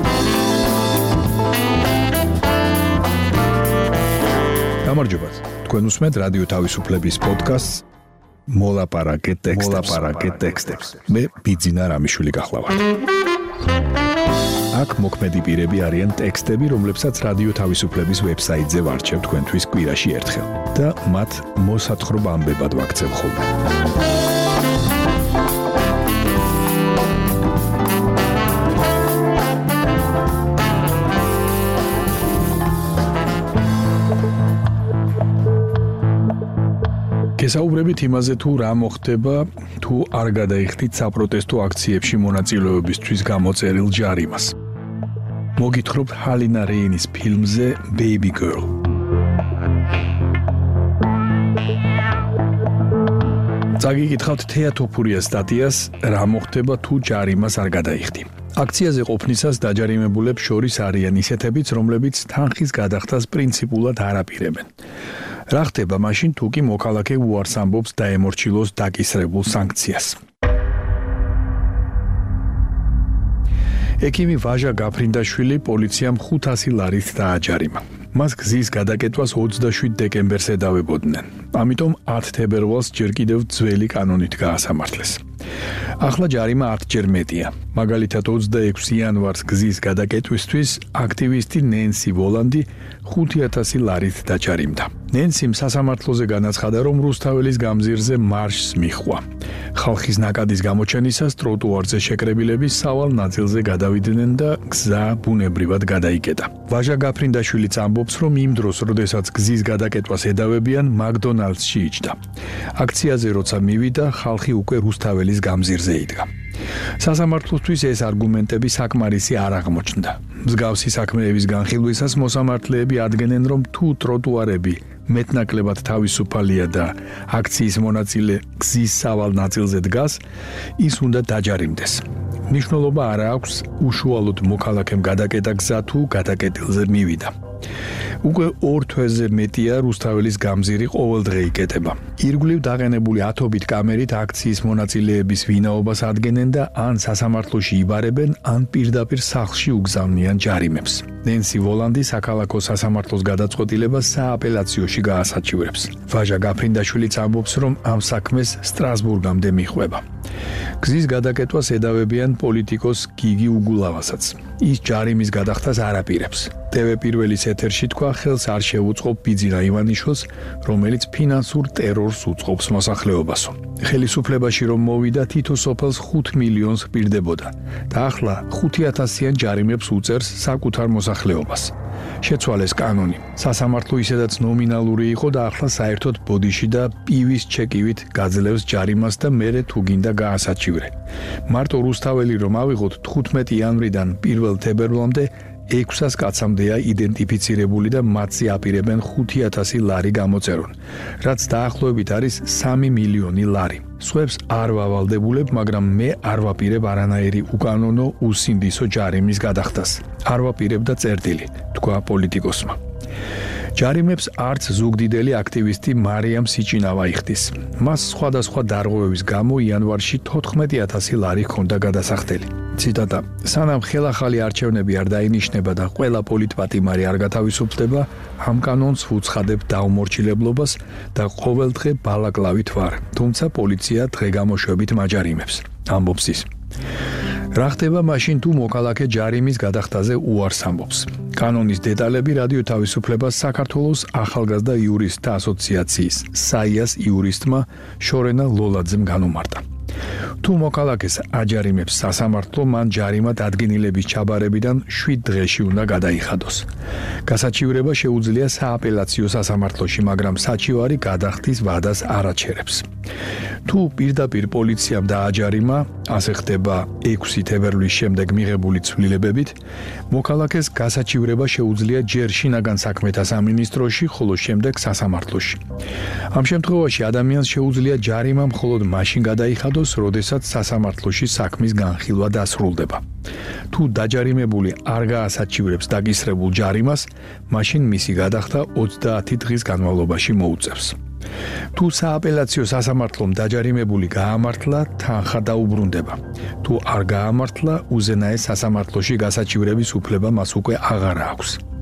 გამარჯობათ. თქვენ უსმენთ რადიო თავისუფლების პოდკასტს მოლაპარაკე ტექსტებს. მე ბიძინა რამიშვილი გახლავართ. აქ მოქმედი პირები არიან ტექსტები, რომლებსაც რადიო თავისუფლების ვებსაიტზე ვარჩევ თქვენთვის კვირაში ერთხელ და მათ მოსათხრობამდებად ვაქცევ ხოლმე. გესაუბრებით იმაზე თუ რა მოხდება თუ არ გადაიხდით საპროტესტო აქციებში მონაწილეობისთვის გამოწერილ ჯარიმას. მოგითხრობთ ჰალინა რეინის ფილმზე Baby Girl. წაგიკითხავთ თეატოფურიას სტატიას რა მოხდება თუ ჯარიმას არ გადაიხდი. აქციაზე ყოფნისას დაჯარიმებულებს შორის არიან ისეთებიც, რომლებიც თანხის გადახდას პრინციპულად არ აპირებენ. რა ხდება მაშინ თუ კი მოქალაქე უარს ამბობს დაემორჩილოს დაკისრებულ სანქციას. ექიმი ვაჟა გაფრინდაშვილი პოლიციამ ხუთასი ლარით დააჯარიმა. მას გზის გადაკეტვას ოცდაშვიდ დეკემბერს ედავებოდნენ. ამიტომ ათ თებერვალს ჯერ კიდევ ძველი კანონით გაასამართლეს. ახლა ჯარიმა ათჯერ მეტია. მაგალითად ოცდაექვსი იანვარს გზის გადაკეტვისთვის აქტივისტი ნენსი ვოლანდი ხუთი ათასი ლარით დაჯარიმდა. ნენსიმ სასამართლოზე განაცხადა, რომ რუსთაველის გამზირზე მარშს მიჰყვა. ხალხის ნაკადის გამოჩენისას ტროტუარზე შეკრებილები სავალ ნაწილზე გადავიდნენ და გზა ბუნებრივად გადაიკეტა. ვაჟა გაფრინდაშვილიც ამბობს, რომ იმ დროს, როდესაც გზის გადაკეტვას ედავებიან, მაკდონალდსში იჯდა. აქციაზე როცა მივიდა, ხალხი უკვე რუსთაველის გამზირზე იდგა. სასამართლოსთვის ეს არგუმენტები საკმარისი არ აღმოჩნდა. მსგავსი საქმეების განხილვისას მოსამართლეები ადგენენ, რომ თუ ტროტუარები მეტნაკლებად თავისუფალია და აქციის მონაწილე გზის სავალ ნაწილზე დგას, ის უნდა დაჯარიმდეს. მნიშვნელობა არ აქვს უშუალოდ მოქალაქემ გადაკეტა გზა თუ გადაკეტილზე მივიდა. უკვე ორ თვეზე მეტია რუსთაველის გამზირი ყოველდღე იკეტება. ირგვლივ დაყენებული ათობით კამერით აქციის მონაწილეების ვინაობას ადგენენ და ან სასამართლოში იბარებენ, ან პირდაპირ სახლში უგზავნიან ჯარიმებს. ნენსი ვოლანდი საქალაქო სასამართლოს გადაწყვეტილებას სააპელაციოში გაასაჩივრებს. ვაჟა გაფრინდაშვილიც ამბობს, რომ ამ საქმეს სტრასბურგამდე მიჰყვება. გზის გადაკეტვას ედავებიან პოლიტიკოს გიგი უგულავასაც. ის ჯარიმის გადახდას არ აპირებს. ტევ პირველის ეთერში თქვა, ხელს არ შეუწყობ ბიძინა ივანიშვილს, რომელიც ფინანსურ ტერორს უწყობს მოსახლეობასო. ხელისუფლებაში რომ მოვიდა, თითო სოფელს ხუთ მილიონს პირდებოდა და ახლა ხუთი ათასიან ჯარიმებს უწერს საკუთარ მოსახლეობას. შეცვალეს კანონი. სასამართლო ისედაც ნომინალური იყო და ახლა საერთოდ ბოდიში და პივის ჩეკივით გაძლევს ჯარიმას და მერე თუ გინდა გაასაჩივრე. მარტო რუსთაველი რომ ავიღოთ თხუთმეტი იანვრიდან პირველ თებერვალამდე ექვსას კაცამდეა იდენტიფიცირებული და მათზე აპირებენ ხუთი ათასი ლარი გამოწერონ, რაც დაახლოებით არის სამი მილიონი ლარი. სხვებს არ ვავალდებულებ, მაგრამ მე არ ვაპირებ არანაირი უკანონო უსინდისო ჯარიმის გადახდას. არ ვაპირებ და წერტილი, თქვა პოლიტიკოსმა. ჯარიმებს არც ზუგდიდელი აქტივისტი მარიამ სიჭინავა იხდის. მას სხვადასხვა დარღვევების გამო იანვარში თოთხმეტი ათასი ლარი ჰქონდა გადასახდელი. ციტატა: სანამ ხელახალი არჩევნები არ დაინიშნება და ყველა პოლიტპატიმარი არ გათავისუფლდება, ამ კანონს ვუცხადებ დაუმორჩილებლობას და ყოველდღე ბალაკლავით ვარ, თუმცა პოლიცია დღე-გამოშვებით მაჯარიმებს, ამბობს ის. რა ხდება მაშინ თუ მოქალაქე ჯარიმის გადახდაზე უარს ამბობს? კანონის დეტალები რადიო თავისუფლებას საქართველოს ახალგაზრდა იურისტთა ასოციაციის საიას იურისტმა შორენა ლოლაძემ განუმარტა. თუ მოქალაქეს აჯარიმებს სასამართლო, მან ჯარიმა დადგენილების ჩაბარებიდან შვიდ დღეში უნდა გადაიხადოს. გასაჩივრება შეუძლია სააპელაციო სასამართლოში, მაგრამ საჩივარი გადახდის ვადას არ აჩერებს. თუ პირდაპირ პოლიციამ დააჯარიმა, ასე ხდება ექვსი თებერვლის შემდეგ მიღებული ცვლილებებით, მოქალაქეს გასაჩივრება შეუძლია ჯერ შინაგან საქმეთა სამინისტროში, ხოლო შემდეგ სასამართლოში. ამ შემთხვევაში ადამიანს შეუძლია ჯარიმა მხოლოდ მაშინ გადაიხადოს, როდესაც სასამართლოში საქმის განხილვა დასრულდება. თუ დაჯარიმებული არ გაასაჩივრებს დაკისრებულ ჯარიმას, მაშინ მისი გადახდა ოცდაათი დღის განმავლობაში მოუწევს. თუ სააპელაციო სასამართლომ დაჯარიმებული გაამართლა, თანხა დაუბრუნდება. თუ არ გაამართლა, უზენაეს სასამართლოში გასაჩივრების უფლება მას უკვე აღარ აქვს.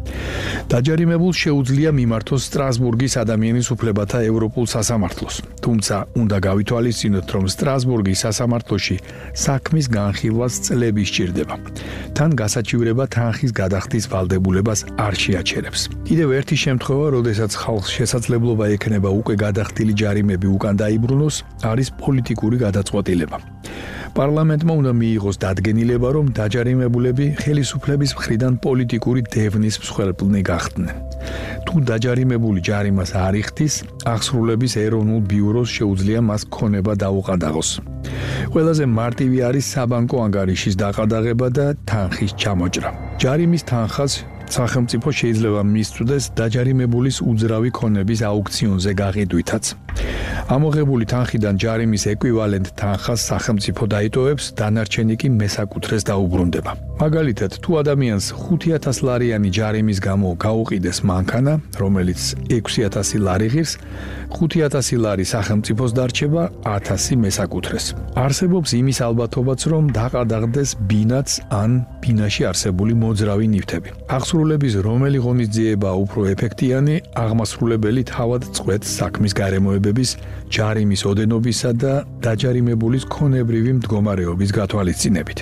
დაჯარიმებულს შეუძლია მიმართოს სტრასბურგის ადამიანის უფლებათა ევროპულ სასამართლოს. თუმცა უნდა გავითვალისწინოთ, რომ სტრასბურგის სასამართლოში საქმის განხილვას წლები სჭირდება. თან გასაჩივრება თანხის გადახდის ვალდებულებას არ შეაჩერებს. კიდევ ერთი შემთხვევა, როდესაც ხალხს შესაძლებლობა ექნება უკვე გადახდილი ჯარიმები უკან დაიბრუნოს, არის პოლიტიკური გადაწყვეტილება. პარლამენტმა უნდა მიიღოს დადგენილება, რომ დაჯარიმებულები ხელისუფლების მხრიდან პოლიტიკური დევნის მსხვერპლნი გახდნენ. თუ დაჯარიმებული ჯარიმას არ იხდის, აღსრულების ეროვნულ ბიუროს შეუძლია მას ქონება დაუყადაღოს. ყველაზე მარტივი არის საბანკო ანგარიშის დაყადაღება და თანხის ჩამოჭრა. ჯარიმის თანხას სახელმწიფო შეიძლება მისწვდეს დაჯარიმებულის უძრავი ქონების აუქციონზე გაყიდვითაც. ამოღებული თანხიდან ჯარიმის ეკვივალენტ თანხას სახელმწიფო დაიტოვებს, დანარჩენი კი მესაკუთრეს დაუბრუნდება. მაგალითად, თუ ადამიანს ხუთი ათასი ლარიანი ჯარიმის გამო გაუყიდეს მანქანა, რომელიც ექვსი ათასი ლარი ღირს, ხუთი ათასი ლარი სახელმწიფოს დარჩება, ათასი მესაკუთრეს. არსებობს იმის ალბათობაც, რომ დაყადაღდეს ბინაც ან ბინაში არსებული მოძრავი ნივთები. აღსრულების რომელი ღონისძიება უფრო ეფექტიანი, აღმასრულებელი თავად წყვეტს საქმის გარემოებების, ჯარიმის ოდენობისა და დაჯარიმებულის ქონებრივი მდგომარეობის გათვალისწინებით.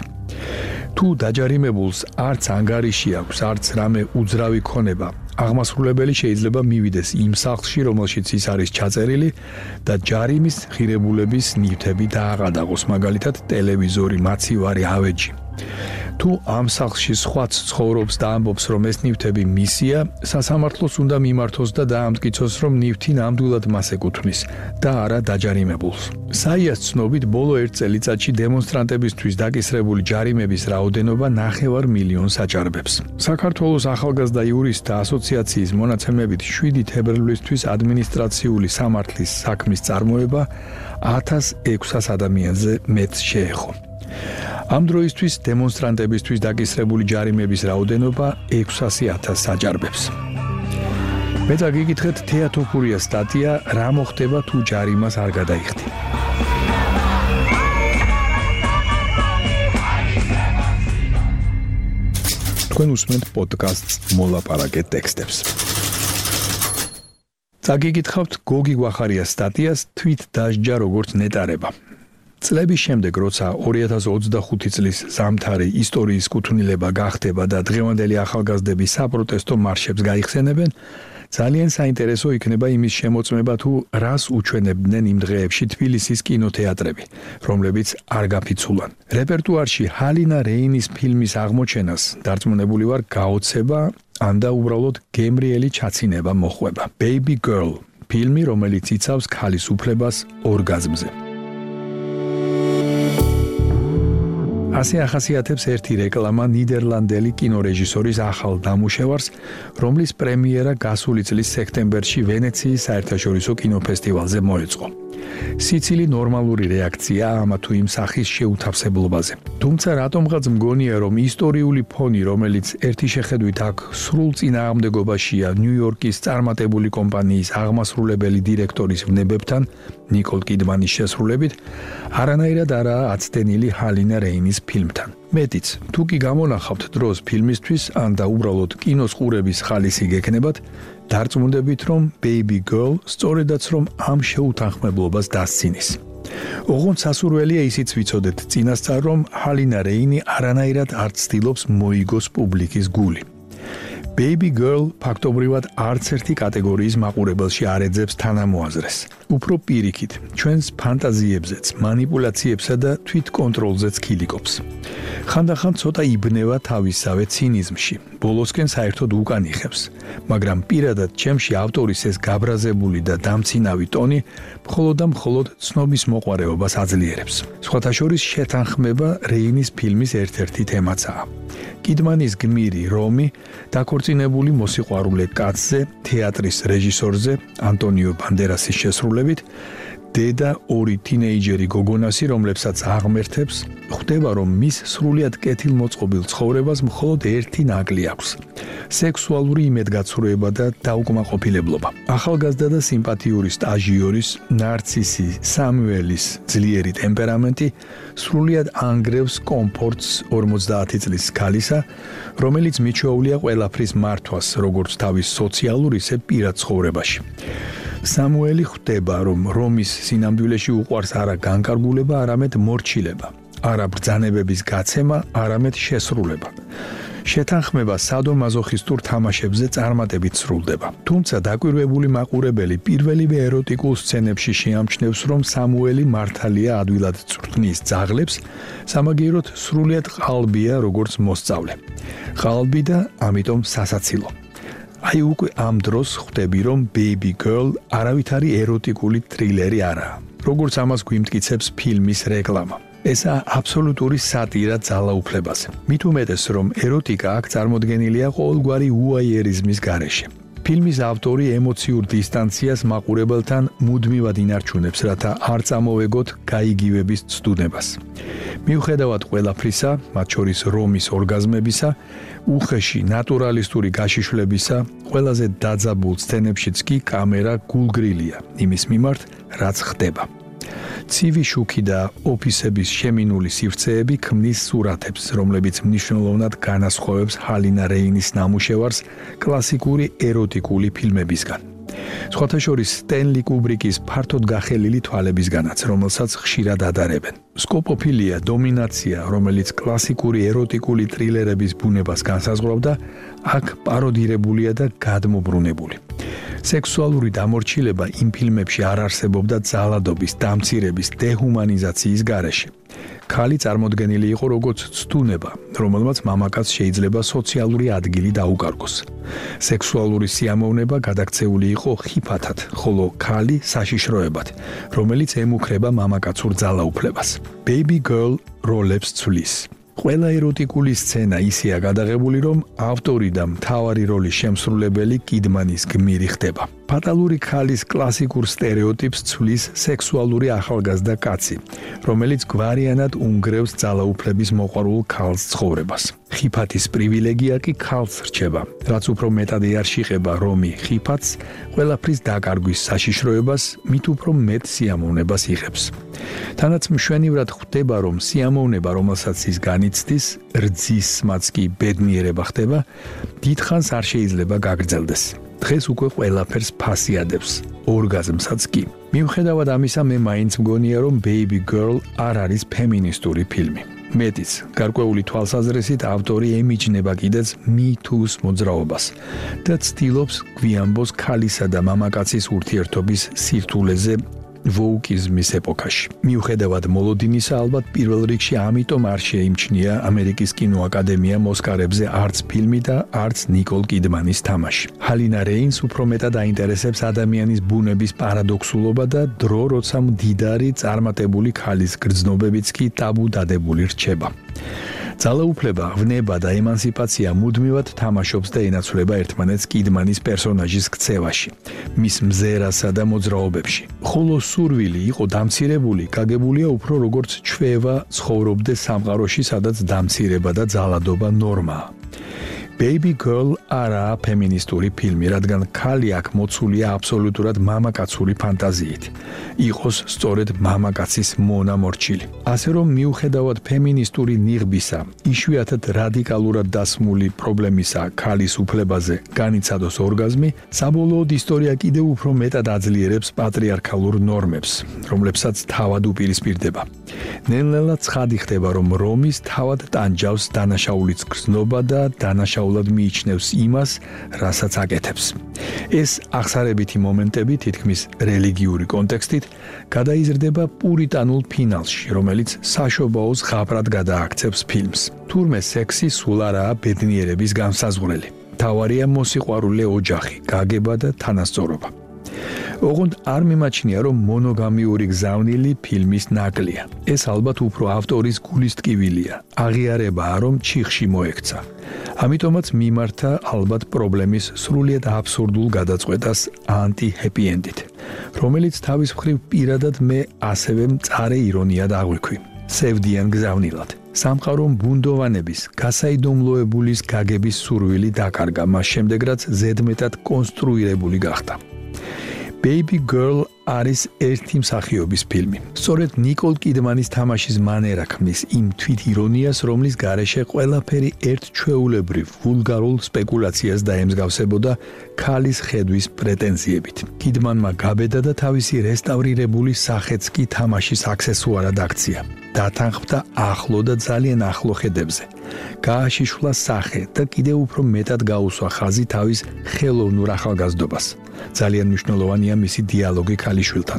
თუ დაჯარიმებულს არც ანგარიში აქვს, არც რამე უძრავი ქონება, აღმასრულებელი შეიძლება მივიდეს იმ სახლში, რომელშიც ის არის ჩაწერილი და ჯარიმის ღირებულების ნივთები დააყადაღოს, მაგალითად ტელევიზორი, მაცივარი, ავეჯი. თუ ამ სახლში სხვაც ცხოვრობს და ამბობს, რომ ეს ნივთები მისია, სასამართლოს უნდა მიმართოს და დაამტკიცოს, რომ ნივთი ნამდვილად მას ეკუთვნის და არა დაჯარიმებულს. საიას ცნობით, ბოლო ერთ წელიწადში დემონსტრანტებისთვის დაკისრებული ჯარიმების რაოდენობა ნახევარ მილიონს აჭარბებს. საქართველოს ახალგაზრდა იურისტთა ასოციაციის მონაცემებით შვიდი თებერვლისთვის ადმინისტრაციული სამართლის საქმის წარმოება ათას ექვსას ადამიანზე მეტს შეეხო. ამ დროისთვის დემონსტრანტებისთვის დაკისრებული ჯარიმების რაოდენობა ექვსასი ათასს აჭარბებს. მეტად გიგითხეთ თეატოფურიას სტატია რა მოხდება თუ ჯარიმას არ გადაიხდი. თქვენ უსმენთ პოდკასტს მოლაპარაკე ტექსტებს. წაგიგითხავთ გოგი გვახარიას სტატიას თვით დასჯა როგორც ნეტარება. წლების შემდეგ, როცა ორი ათას ოცდახუთი წლის ზამთარი ისტორიის კუთვნილება გახდება და დღევანდელი ახალგაზრდები საპროტესტო მარშებს გაიხსენებენ, ძალიან საინტერესო იქნება იმის შემოწმება, თუ რას უჩვენებდნენ იმ დღეებში თბილისის კინოთეატრები, რომლებიც არ გაფიცულან. რეპერტუარში ჰალინა რეინის ფილმის აღმოჩენას დარწმუნებული ვარ გაოცება, ან და უბრალოდ გემრიელი ჩაცინება მოხვება. Baby Girl, ფილმი, რომელიც იცავს ქალის უფლებას ორგაზმზე. ასე ახასიათებს ერთი რეკლამა ნიდერლანდელი კინორეჟისორის ახალ დამუშევარს, რომლის პრემიერა გასული წლის სექტემბერში ვენეციის საერთაშორისო კინოფესტივალზე მოეწყო. სიცილი ნორმალური რეაქცია ამა თუ იმ სახის შეუთავსებლობაზე. თუმცა რატომღაც მგონია, რომ ისტორიული ფონი, რომელიც ერთი შეხედვით აქ სრულ წინააღმდეგობაშია ნიუ-იორკის წარმატებული კომპანიის აღმასრულებელი დირექტორის ვნებებთან, ნიკოლ კიდმანის შესრულებით, არანაირად არაა აცდენილი ჰალინა რეინის ფილმთან. მეტიც, თუ კი გამონახავთ დროს ფილმისთვის, ან და უბრალოდ კინოს ყურების ხალისი გექნებათ, დარწმუნდებით, რომ Baby Girl სწორედაც რომ ამ შეუთანხმებლობას დასცინის. ოღონდ სასურველია ისიც ვიცოდეთ წინასწარ, რომ ჰალინა რეინი არანაირად არ ცდილობს მოიგოს პუბლიკის გული. Baby Girl ფაქტობრივად არც ერთი კატეგორიის მაყურებელში არ ეძებს თანამოაზრეს. უფრო პირიქით, ჩვენს ფანტაზიებზეც, манипуляციებსა და თვითკონტროლზეც ქილიკობს. ხანდახან ცოტა იბნევა თავისსავე ცინიზმში, ბოლოსკენ საერთოდ უკან იხევს, მაგრამ პირადად ჩემში ავტორის ეს გაბრაზებული და დამცინავი ტონი მხოლოდ და მხოლოდ ცნობის მოყვარეობას აძლიერებს. სხვათა შორის შეთანხმება რეინის ფილმის ერთ-ერთი თემაცაა. კიდმანის გმირი რომი დაქორწინებული მოსიყვარულე კაცზე, თეატრის რეჟისორზე, ანტონიო ბანდერასის შესრულებით დედა ორი თინეიჯერი გოგონასი, რომლებსაც აღმერთებს, ხვდება, რომ მის სრულიად კეთილმოწყობილ ცხოვრებას მხოლოდ ერთი ნაკლი აქვს: სექსუალური იმედგაცრუება და დაუკმაყოფილებლობა. ახალგაზრდა და სიმპათიური სტაჟიორის, ნარცისი სამუელის ძლიერი ტემპერამენტი სრულიად ანგრევს კომფორტს ორმოცდაათი წლის ქალისა, რომელიც მიჩვეულია ყველაფრის მართვას, როგორც თავის სოციალურ, ისე პირად ცხოვრებაში. სამუელი ხვდება, რომ რომის სინამდვილეში უყვარს არა განკარგულება, არამედ მორჩილება, არა ბრძანებების გაცემა, არამედ შესრულება. შეთანხმება სადომაზოხისტურ თამაშებზე წარმატებით სრულდება. თუმცა დაკვირვებული მაყურებელი პირველივე ეროტიკულ სცენებში შეამჩნევს, რომ სამუელი მართალია ადვილად წვრთნის ძაღლებს, სამაგიეროდ სრულიად ყალბია როგორც მოსწავლე. ყალბი და ამიტომ სასაცილო. აი უკვე ამ დროს ხვდები, რომ Baby Girl არავითარი ეროტიკული ტრილერი არაა, როგორც ამას გვიმტკიცებს ფილმის რეკლამა. ესაა აბსოლუტური სატირა ძალაუფლებაზე. მით უმეტეს, რომ ეროტიკა აქ წარმოდგენილია ყოველგვარი უაიერიზმის გარეშე. ფილმის ავტორი ემოციურ დისტანციას მაყურებელთან მუდმივად ინარჩუნებს, რათა არ წამოვეგოთ გაიგივების ცდუნებას. მიუხედავად ყველაფრისა, მათ შორის რომის ორგაზმებისა, უხეში ნატურალისტური გაშიშვლებისა, ყველაზე დაძაბულ სცენებშიც კი კამერა გულგრილია იმის მიმართ, რაც ხდება. ცივი შუქი და ოფისების შემინული სივრცეები ქმნის სურათებს, რომლებიც მნიშვნელოვნად განასხვავებს ჰალინა რეინის ნამუშევარს კლასიკური ეროტიკული ფილმებისგან. სხვათა შორის სტენლი კუბრიკის ფართოდ გახელილი თვალებისგანაც, რომელსაც ხშირად ადარებენ. სკოპოფილია, დომინაცია, რომელიც კლასიკური ეროტიკული ტრილერების ბუნებას განსაზღვრავდა, აქ პაროდირებულია და გადმობრუნებული. სექსუალური დამორჩილება იმ ფილმებში არ არსებობდა ძალადობის, დამცირების, დეჰუმანიზაციის გარეშე. ქალი წარმოდგენილი იყო როგორც ცდუნება, რომელმაც მამაკაცს შეიძლება სოციალური ადგილი დაუკარგოს. სექსუალური სიამოვნება გადაქცეული იყო ხიფათად, ხოლო ქალი საშიშროებად, რომელიც ემუქრება მამაკაცურ ძალაუფლებას. Baby Girl როლებს ცვლის. ყველა ეროტიკული სცენა ისეა გადაღებული, რომ ავტორი და მთავარი როლის შემსრულებელი კიდმანის გმირი ხდება. ფატალური ქალის კლასიკურ სტერეოტიპს ცვლის სექსუალური ახალგაზრდა კაცი, რომელიც გვარიანად უნგრევს ძალაუფლების მოყვარულ ქალს ცხოვრებას. ხიფათის პრივილეგია კი ქალს რჩება, რაც უფრო მეტად ეარშიხება რომი ხიფათს, ყველაფრის დაკარგვის საშიშროებას, მით უფრო მეტ სიამოვნებას იღებს. თანაც მშვენივრად ხვდება, რომ სიამოვნება, რომელსაც ის განიცდის, რძისმაც კი ბედნიერება ხდება, დიდხანს არ შეიძლება გაგრძელდეს. დღეს უკვე ყველაფერს ფასი ადევს, ორგაზმსაც კი. მიუხედავად ამისა, მე მაინც მგონია, რომ Baby Girl არ არის ფემინისტური ფილმი. მეტიც, გარკვეული თვალსაზრისით ავტორი ემიჯნება კიდეც Me Too-ს მოძრაობას და ცდილობს გვიამბოს ქალისა და მამაკაცის ურთიერთობის სირთულეზე ვოუკიზმის ეპოქაში. მიუხედავად მოლოდინისა, ალბათ პირველ რიგში ამიტომ არ შეიმჩნია ამერიკის კინოაკადემიამ ოსკარებზე არც ფილმი და არც ნიკოლ კიდმანის თამაში. ჰალინა რეინს უფრო მეტად აინტერესებს ადამიანის ბუნების პარადოქსულობა და დრო, როცა მდიდარი წარმატებული ქალის გრძნობებიც კი ტაბუ დადებული რჩება. ძალაუფლება, ვნება და ემანსიპაცია მუდმივად თამაშობს და ენაცვლება ერთმანეთს კიდმანის პერსონაჟის ქცევაში, მის მზერასა და მოძრაობებში. ხოლო სურვილი იყო დამცირებული, გაგებულია უფრო როგორც ჩვევა ცხოვრობდეს სამყაროში, სადაც დამცირება და ძალადობა ნორმაა. Baby Girl არაა ფემინისტური ფილმი, რადგან ქალი აქ მოცულია აბსოლუტურად მამაკაცური ფანტაზიით. იყოს სწორედ მამაკაცის მონამორჩილი. ასე რომ მიუხედავად ფემინისტური ნიღბისა, იშვიათად რადიკალურად დასმული პრობლემისა ქალის უფლებაზე განიცადოს ორგაზმი, საბოლოოდ ისტორია კიდევ უფრო მეტად აძლიერებს პატრიარქალურ ნორმებს, რომლებსაც თავად უპირისპირდება. ნელ-ნელა ცხადი ხდება, რომ რომის თავად ტანჯავს დანაშაულიც გრძნობა და დანაშაულად მიიჩნევს იმას, რასაც აკეთებს. ეს აღსარებითი მომენტები თითქმის რელიგიური კონტექსტით გადაიზრდება პურიტანულ ფინალში, რომელიც საშობაოს ღაბრად გადააქცევს ფილმს. თურმე სექსი სულ არაა ბედნიერების განსაზღვრელი. თავარია მოსიყვარულე ოჯახი, გაგება და თანასწორობა. ოღონდ არ მიმაჩნია, რომ მონოგამიური გზავნილი ფილმის ნაკლია. ეს ალბათ უფრო ავტორის გულის ტკივილია. აღიარებაა, რომ ჩიხში მოექცა. ამიტომაც მიმართა ალბათ პრობლემის სრულიად აბსურდულ გადაწყვეტას ანტი-ჰეპი ენდით, რომელიც თავის მხრივ პირადად მე ასევე მწარე ირონიად აღვიქვი. სევდიან გზავნილად. სამყარომ ბუნდოვანების, გასაიდუმლოებულის გაგების სურვილი დაკარგა, მას შემდეგ რაც ზედმეტად კონსტრუირებული გახდა. Baby Girl არის ერთი მსახიობის ფილმი. სწორედ ნიკოლ კიდმანის თამაშის მანერა ქმნის იმ თვითირონიას, რომლის გარეშე ყველაფერი ერთჩვეულებრივ ვულგარულ სპეკულაციას დაემსგავსებოდა ქალის ხედვის პრეტენზიებით. კიდმანმა გაბედა და თავისი რესტავრირებული სახეც კი თამაშის აქსესუარად აქცია. დათანხმდა ახლო და ძალიან ახლო ხედებზე. გააშიშვლა სახე და კიდევ უფრო მეტად გაუსვა ხაზი თავის ხელოვნურ ახალგაზრდობას. ძალიან მნიშვნელოვანია მისი დიალოგი ქალიშვილთან.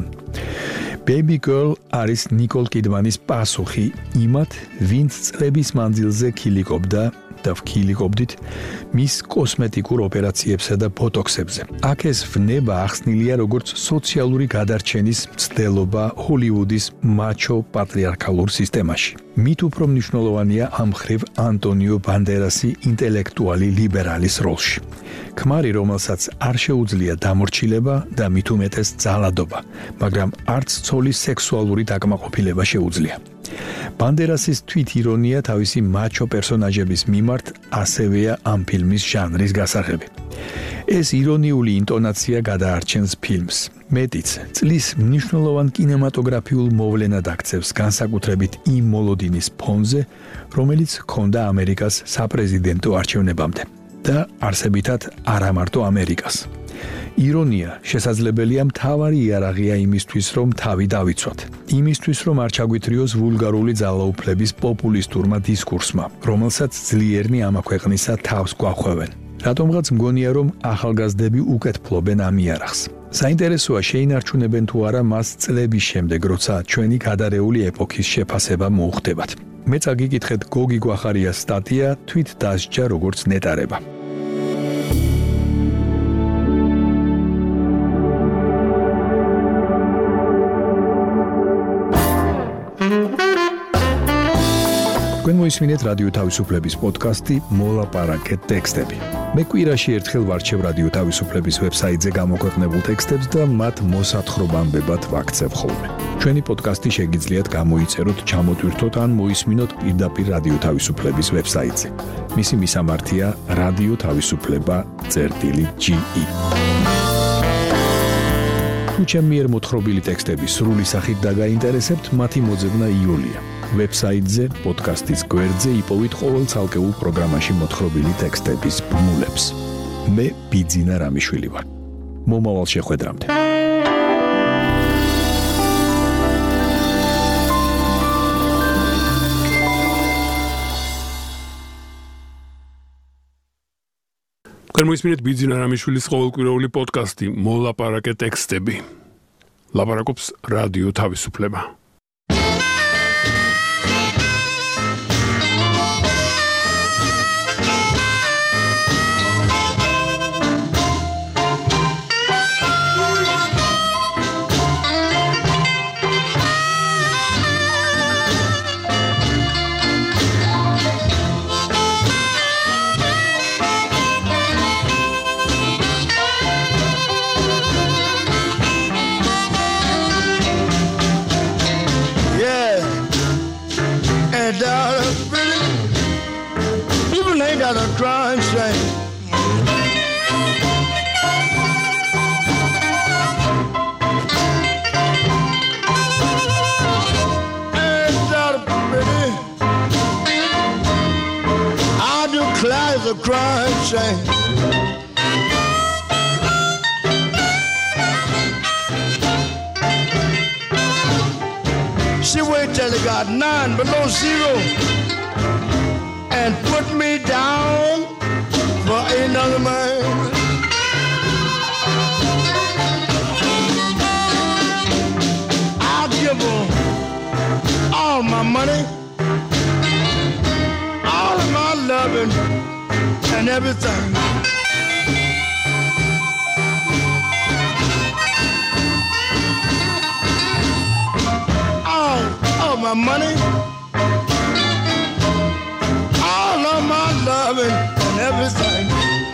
Baby Girl არის ნიკოლ კიდმანის პასუხი იმათ, ვინც წლების მანძილზე ქილიკობდა და ვქილიკობდით მის კოსმეტიკურ ოპერაციებსა და ბოტოქსებზე. აქ ეს ვნება ახსნილია როგორც სოციალური გადარჩენის მცდელობა ჰოლივუდის მაჩო პატრიარქალურ სისტემაში. მით უფრო მნიშვნელოვანია ამ მხრივ ანტონიო ბანდერასი ინტელექტუალი ლიბერალის როლში. ქმარი, რომელსაც არ შეუძლია დამორჩილება და მით უმეტეს ძალადობა, მაგრამ არც ცოლის სექსუალური დაკმაყოფილება შეუძლია. ბანდერასის თვითირონია თავისი მაჩო პერსონაჟების მიმართ ასევეა ამ ფილმის ჟანრის გასაღები. ეს ირონიული ინტონაცია გადაარჩენს ფილმს. მეტიც, წლის მნიშვნელოვან კინემატოგრაფიულ მოვლენად აქცევს განსაკუთრებით იმ მოლოდინის ფონზე, რომელიც ჰქონდა ამერიკას საპრეზიდენტო არჩევნებამდე და არსებითად არა მარტო ამერიკას. ირონია შესაძლებელია მთავარი იარაღია იმისთვის, რომ თავი დავიცვათ. იმისთვის, რომ არ ჩაგვითრიოს ვულგარული ძალაუფლების პოპულისტურმა დისკურსმა, რომელსაც ძლიერნი ამა ქვეყნისა თავს გვახვევენ. რატომღაც მგონია, რომ ახალგაზრდები უკეთ ფლობენ ამ იარაღს. საინტერესოა შეინარჩუნებენ თუ არა მას წლების შემდეგ, როცა ჩვენი გადარეული ეპოქის შეფასება მოუხდებათ. მეც აგიკითხეთ გოგი გვახარიას სტატია თვით დასჯა როგორც ნეტარება. თქვენ მოისმინეთ რადიო თავისუფლების პოდკასტი მოლაპარაკეთ ტექსტები. მე კვირაში ერთხელ ვარჩევ რადიო თავისუფლების ვებსაიტზე გამოქვეყნებულ ტექსტებს და მათ მოსათხრობამდებად ვაქცევ ხოლმე. ჩვენი პოდკასტი შეგიძლიათ გამოიწეროთ, ჩამოტვირთოთ ან მოისმინოთ პირდაპირ რადიო თავისუფლების ვებსაიტზე. მისი მისამართია რადიო თავისუფლება წერტილი ჯი ი. თუ ჩემი მიერ მოთხრობილი ტექსტები სრული სახით დაგაინტერესებთ, მათი მოძებნა იოლია. ვებსაიტზე, პოდკასტის გვერდზე იპოვით ყოველ ცალკეულ პროგრამაში მოთხრობილი ტექსტების ბმულებს. მე ბიძინა რამიშვილი ვარ. მომავალ შეხვედრამდე. თქვენ მოისმინეთ ბიძინა რამიშვილის ყოველკვირეული პოდკასტი მოლაპარაკე ტექსტები. ლაპარაკობს რადიო თავისუფლება. Crime shame. And daughter pretty, I declare it's a crime shame. She wait till it got nine below zero and put me down for another man. I'll give her all my money, all of my loving and everything. my money, all of my loving and everything.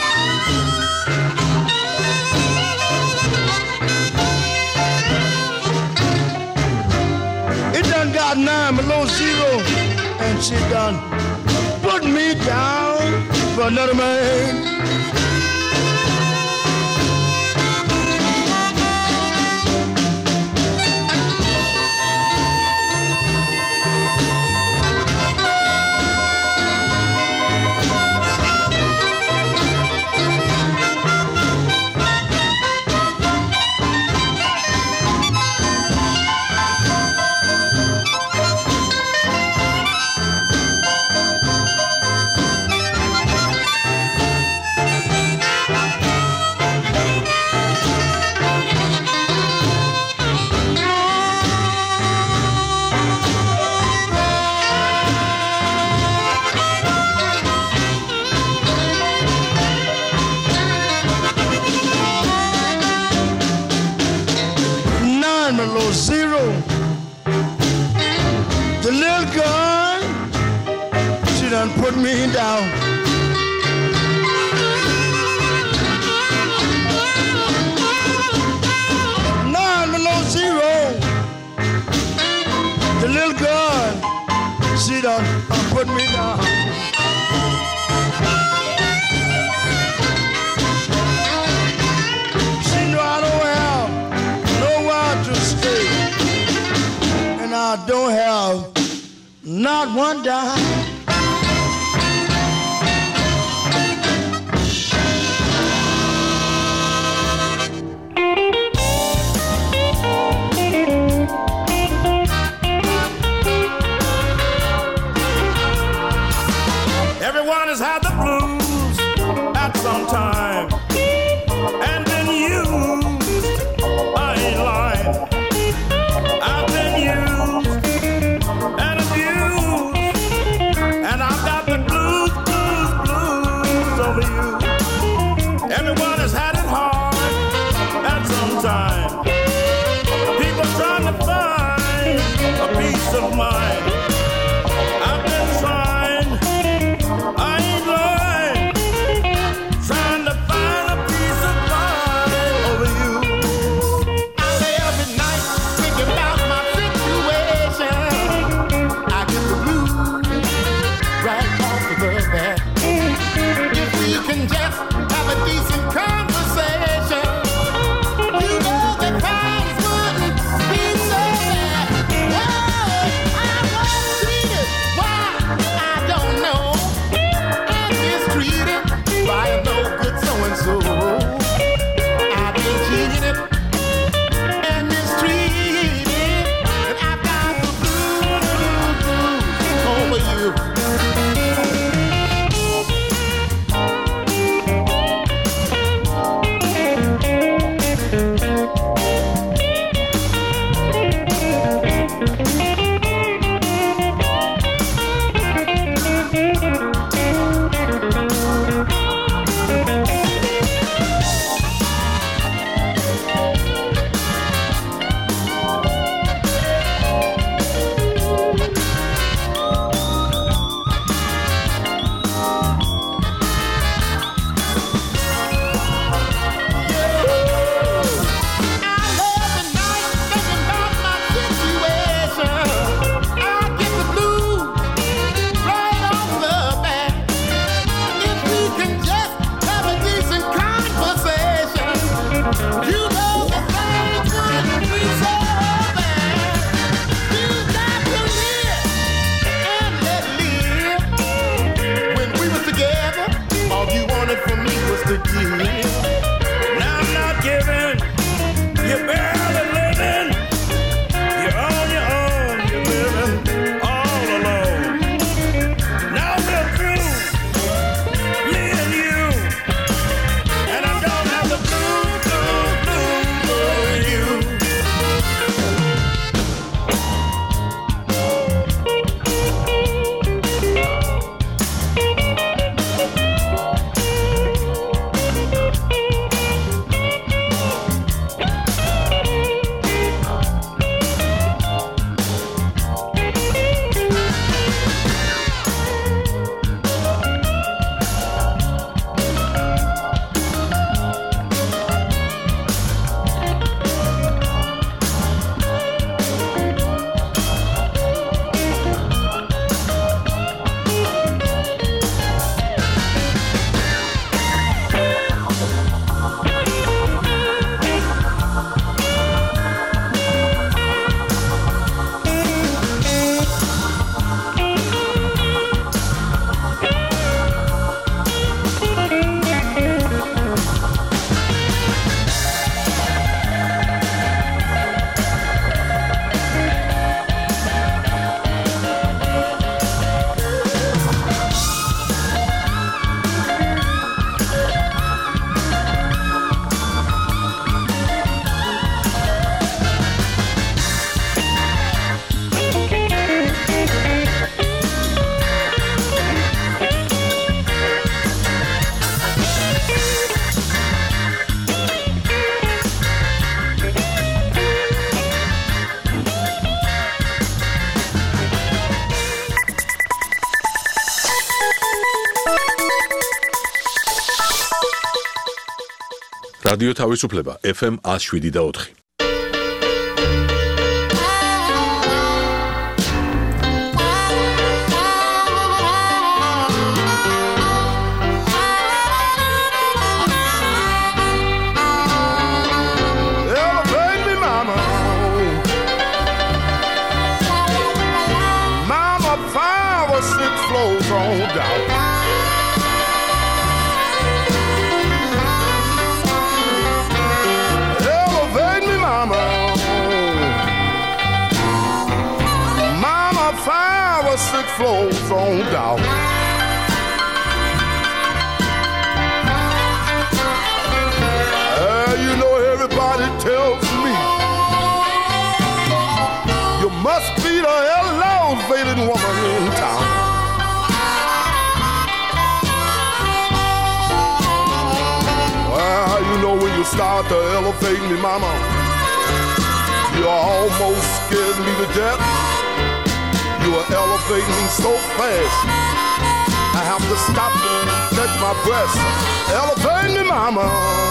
It done got nine below zero, and she done put me down for another man. Zero. The little girl, she done put me down. Nine below zero. The little girl, she done put me down. She know I don't have nowhere to stay, and I don't have not one dime. Everyone has had the blues at some time and been used. I ain't lying. I've been used and abused, and I've got the blues, blues, blues over you. Everyone has had it hard at some time. People trying to find a peace of mind. I've been trying, I ain't lying, trying to find a peace of mind over you. I lay up at night thinking about my situation. I get the blues right off the bat. If we can just have a decent conversation, you know the times wouldn't be so bad. Oh, I want რადიო თავისუფლება ეფ ემ one oh seven და four. Six floors on down. Uh, you know everybody tells me you must be the elevated woman in town. Well, you know when you start to elevate me, mama, you almost scared me to death. You are elevating me so fast, I have to stop and catch my breath. Elevate me, mama.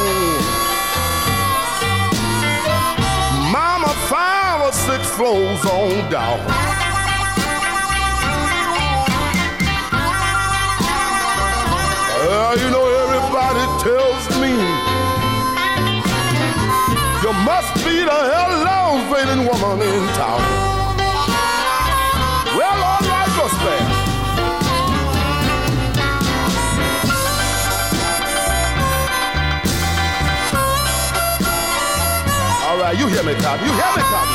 Mama, five or six floors on down. Uh, you know everybody tells me you must be the elevating woman in town. Well, all right, what's bad? All right, you hear me, Poppy. You hear me, Poppy.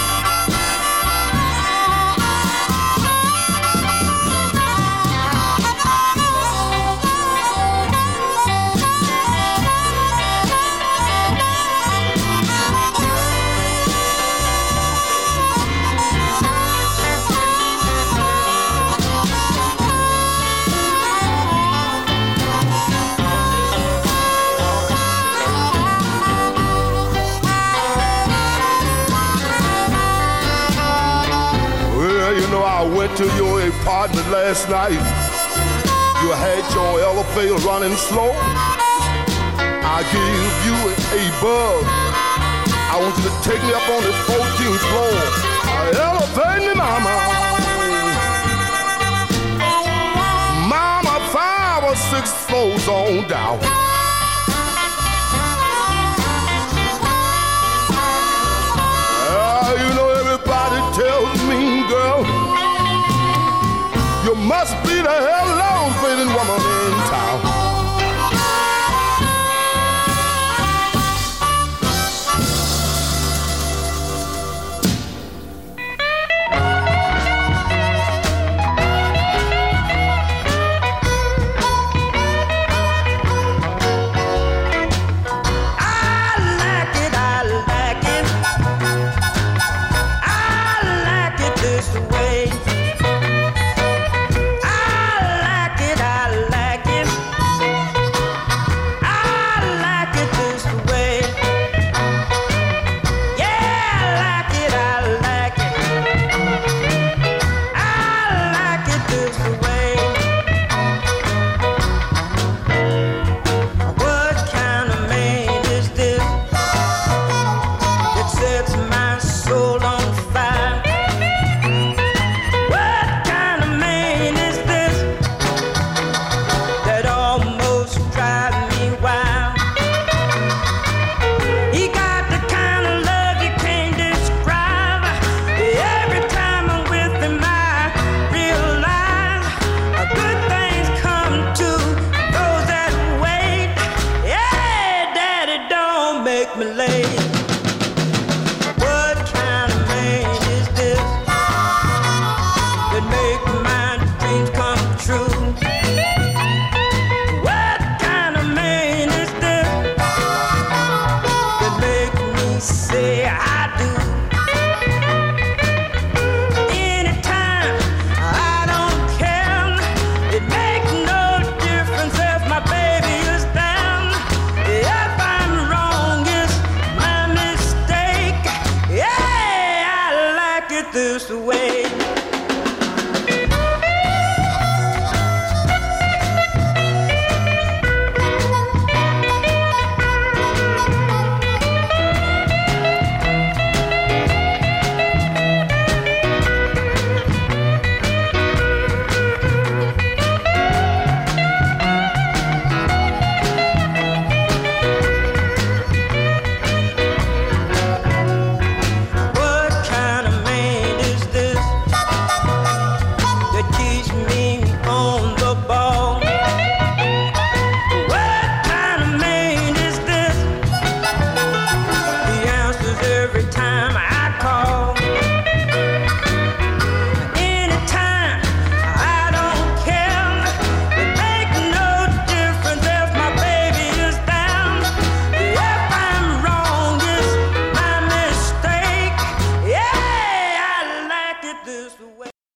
I went to your apartment last night. You had your elevator running slow. I gave you a bug. I want you to take me up on the fourteenth floor. Elevate me, mama. Mama, five or six floors on down. Uh, you know everybody tells me, girl, you must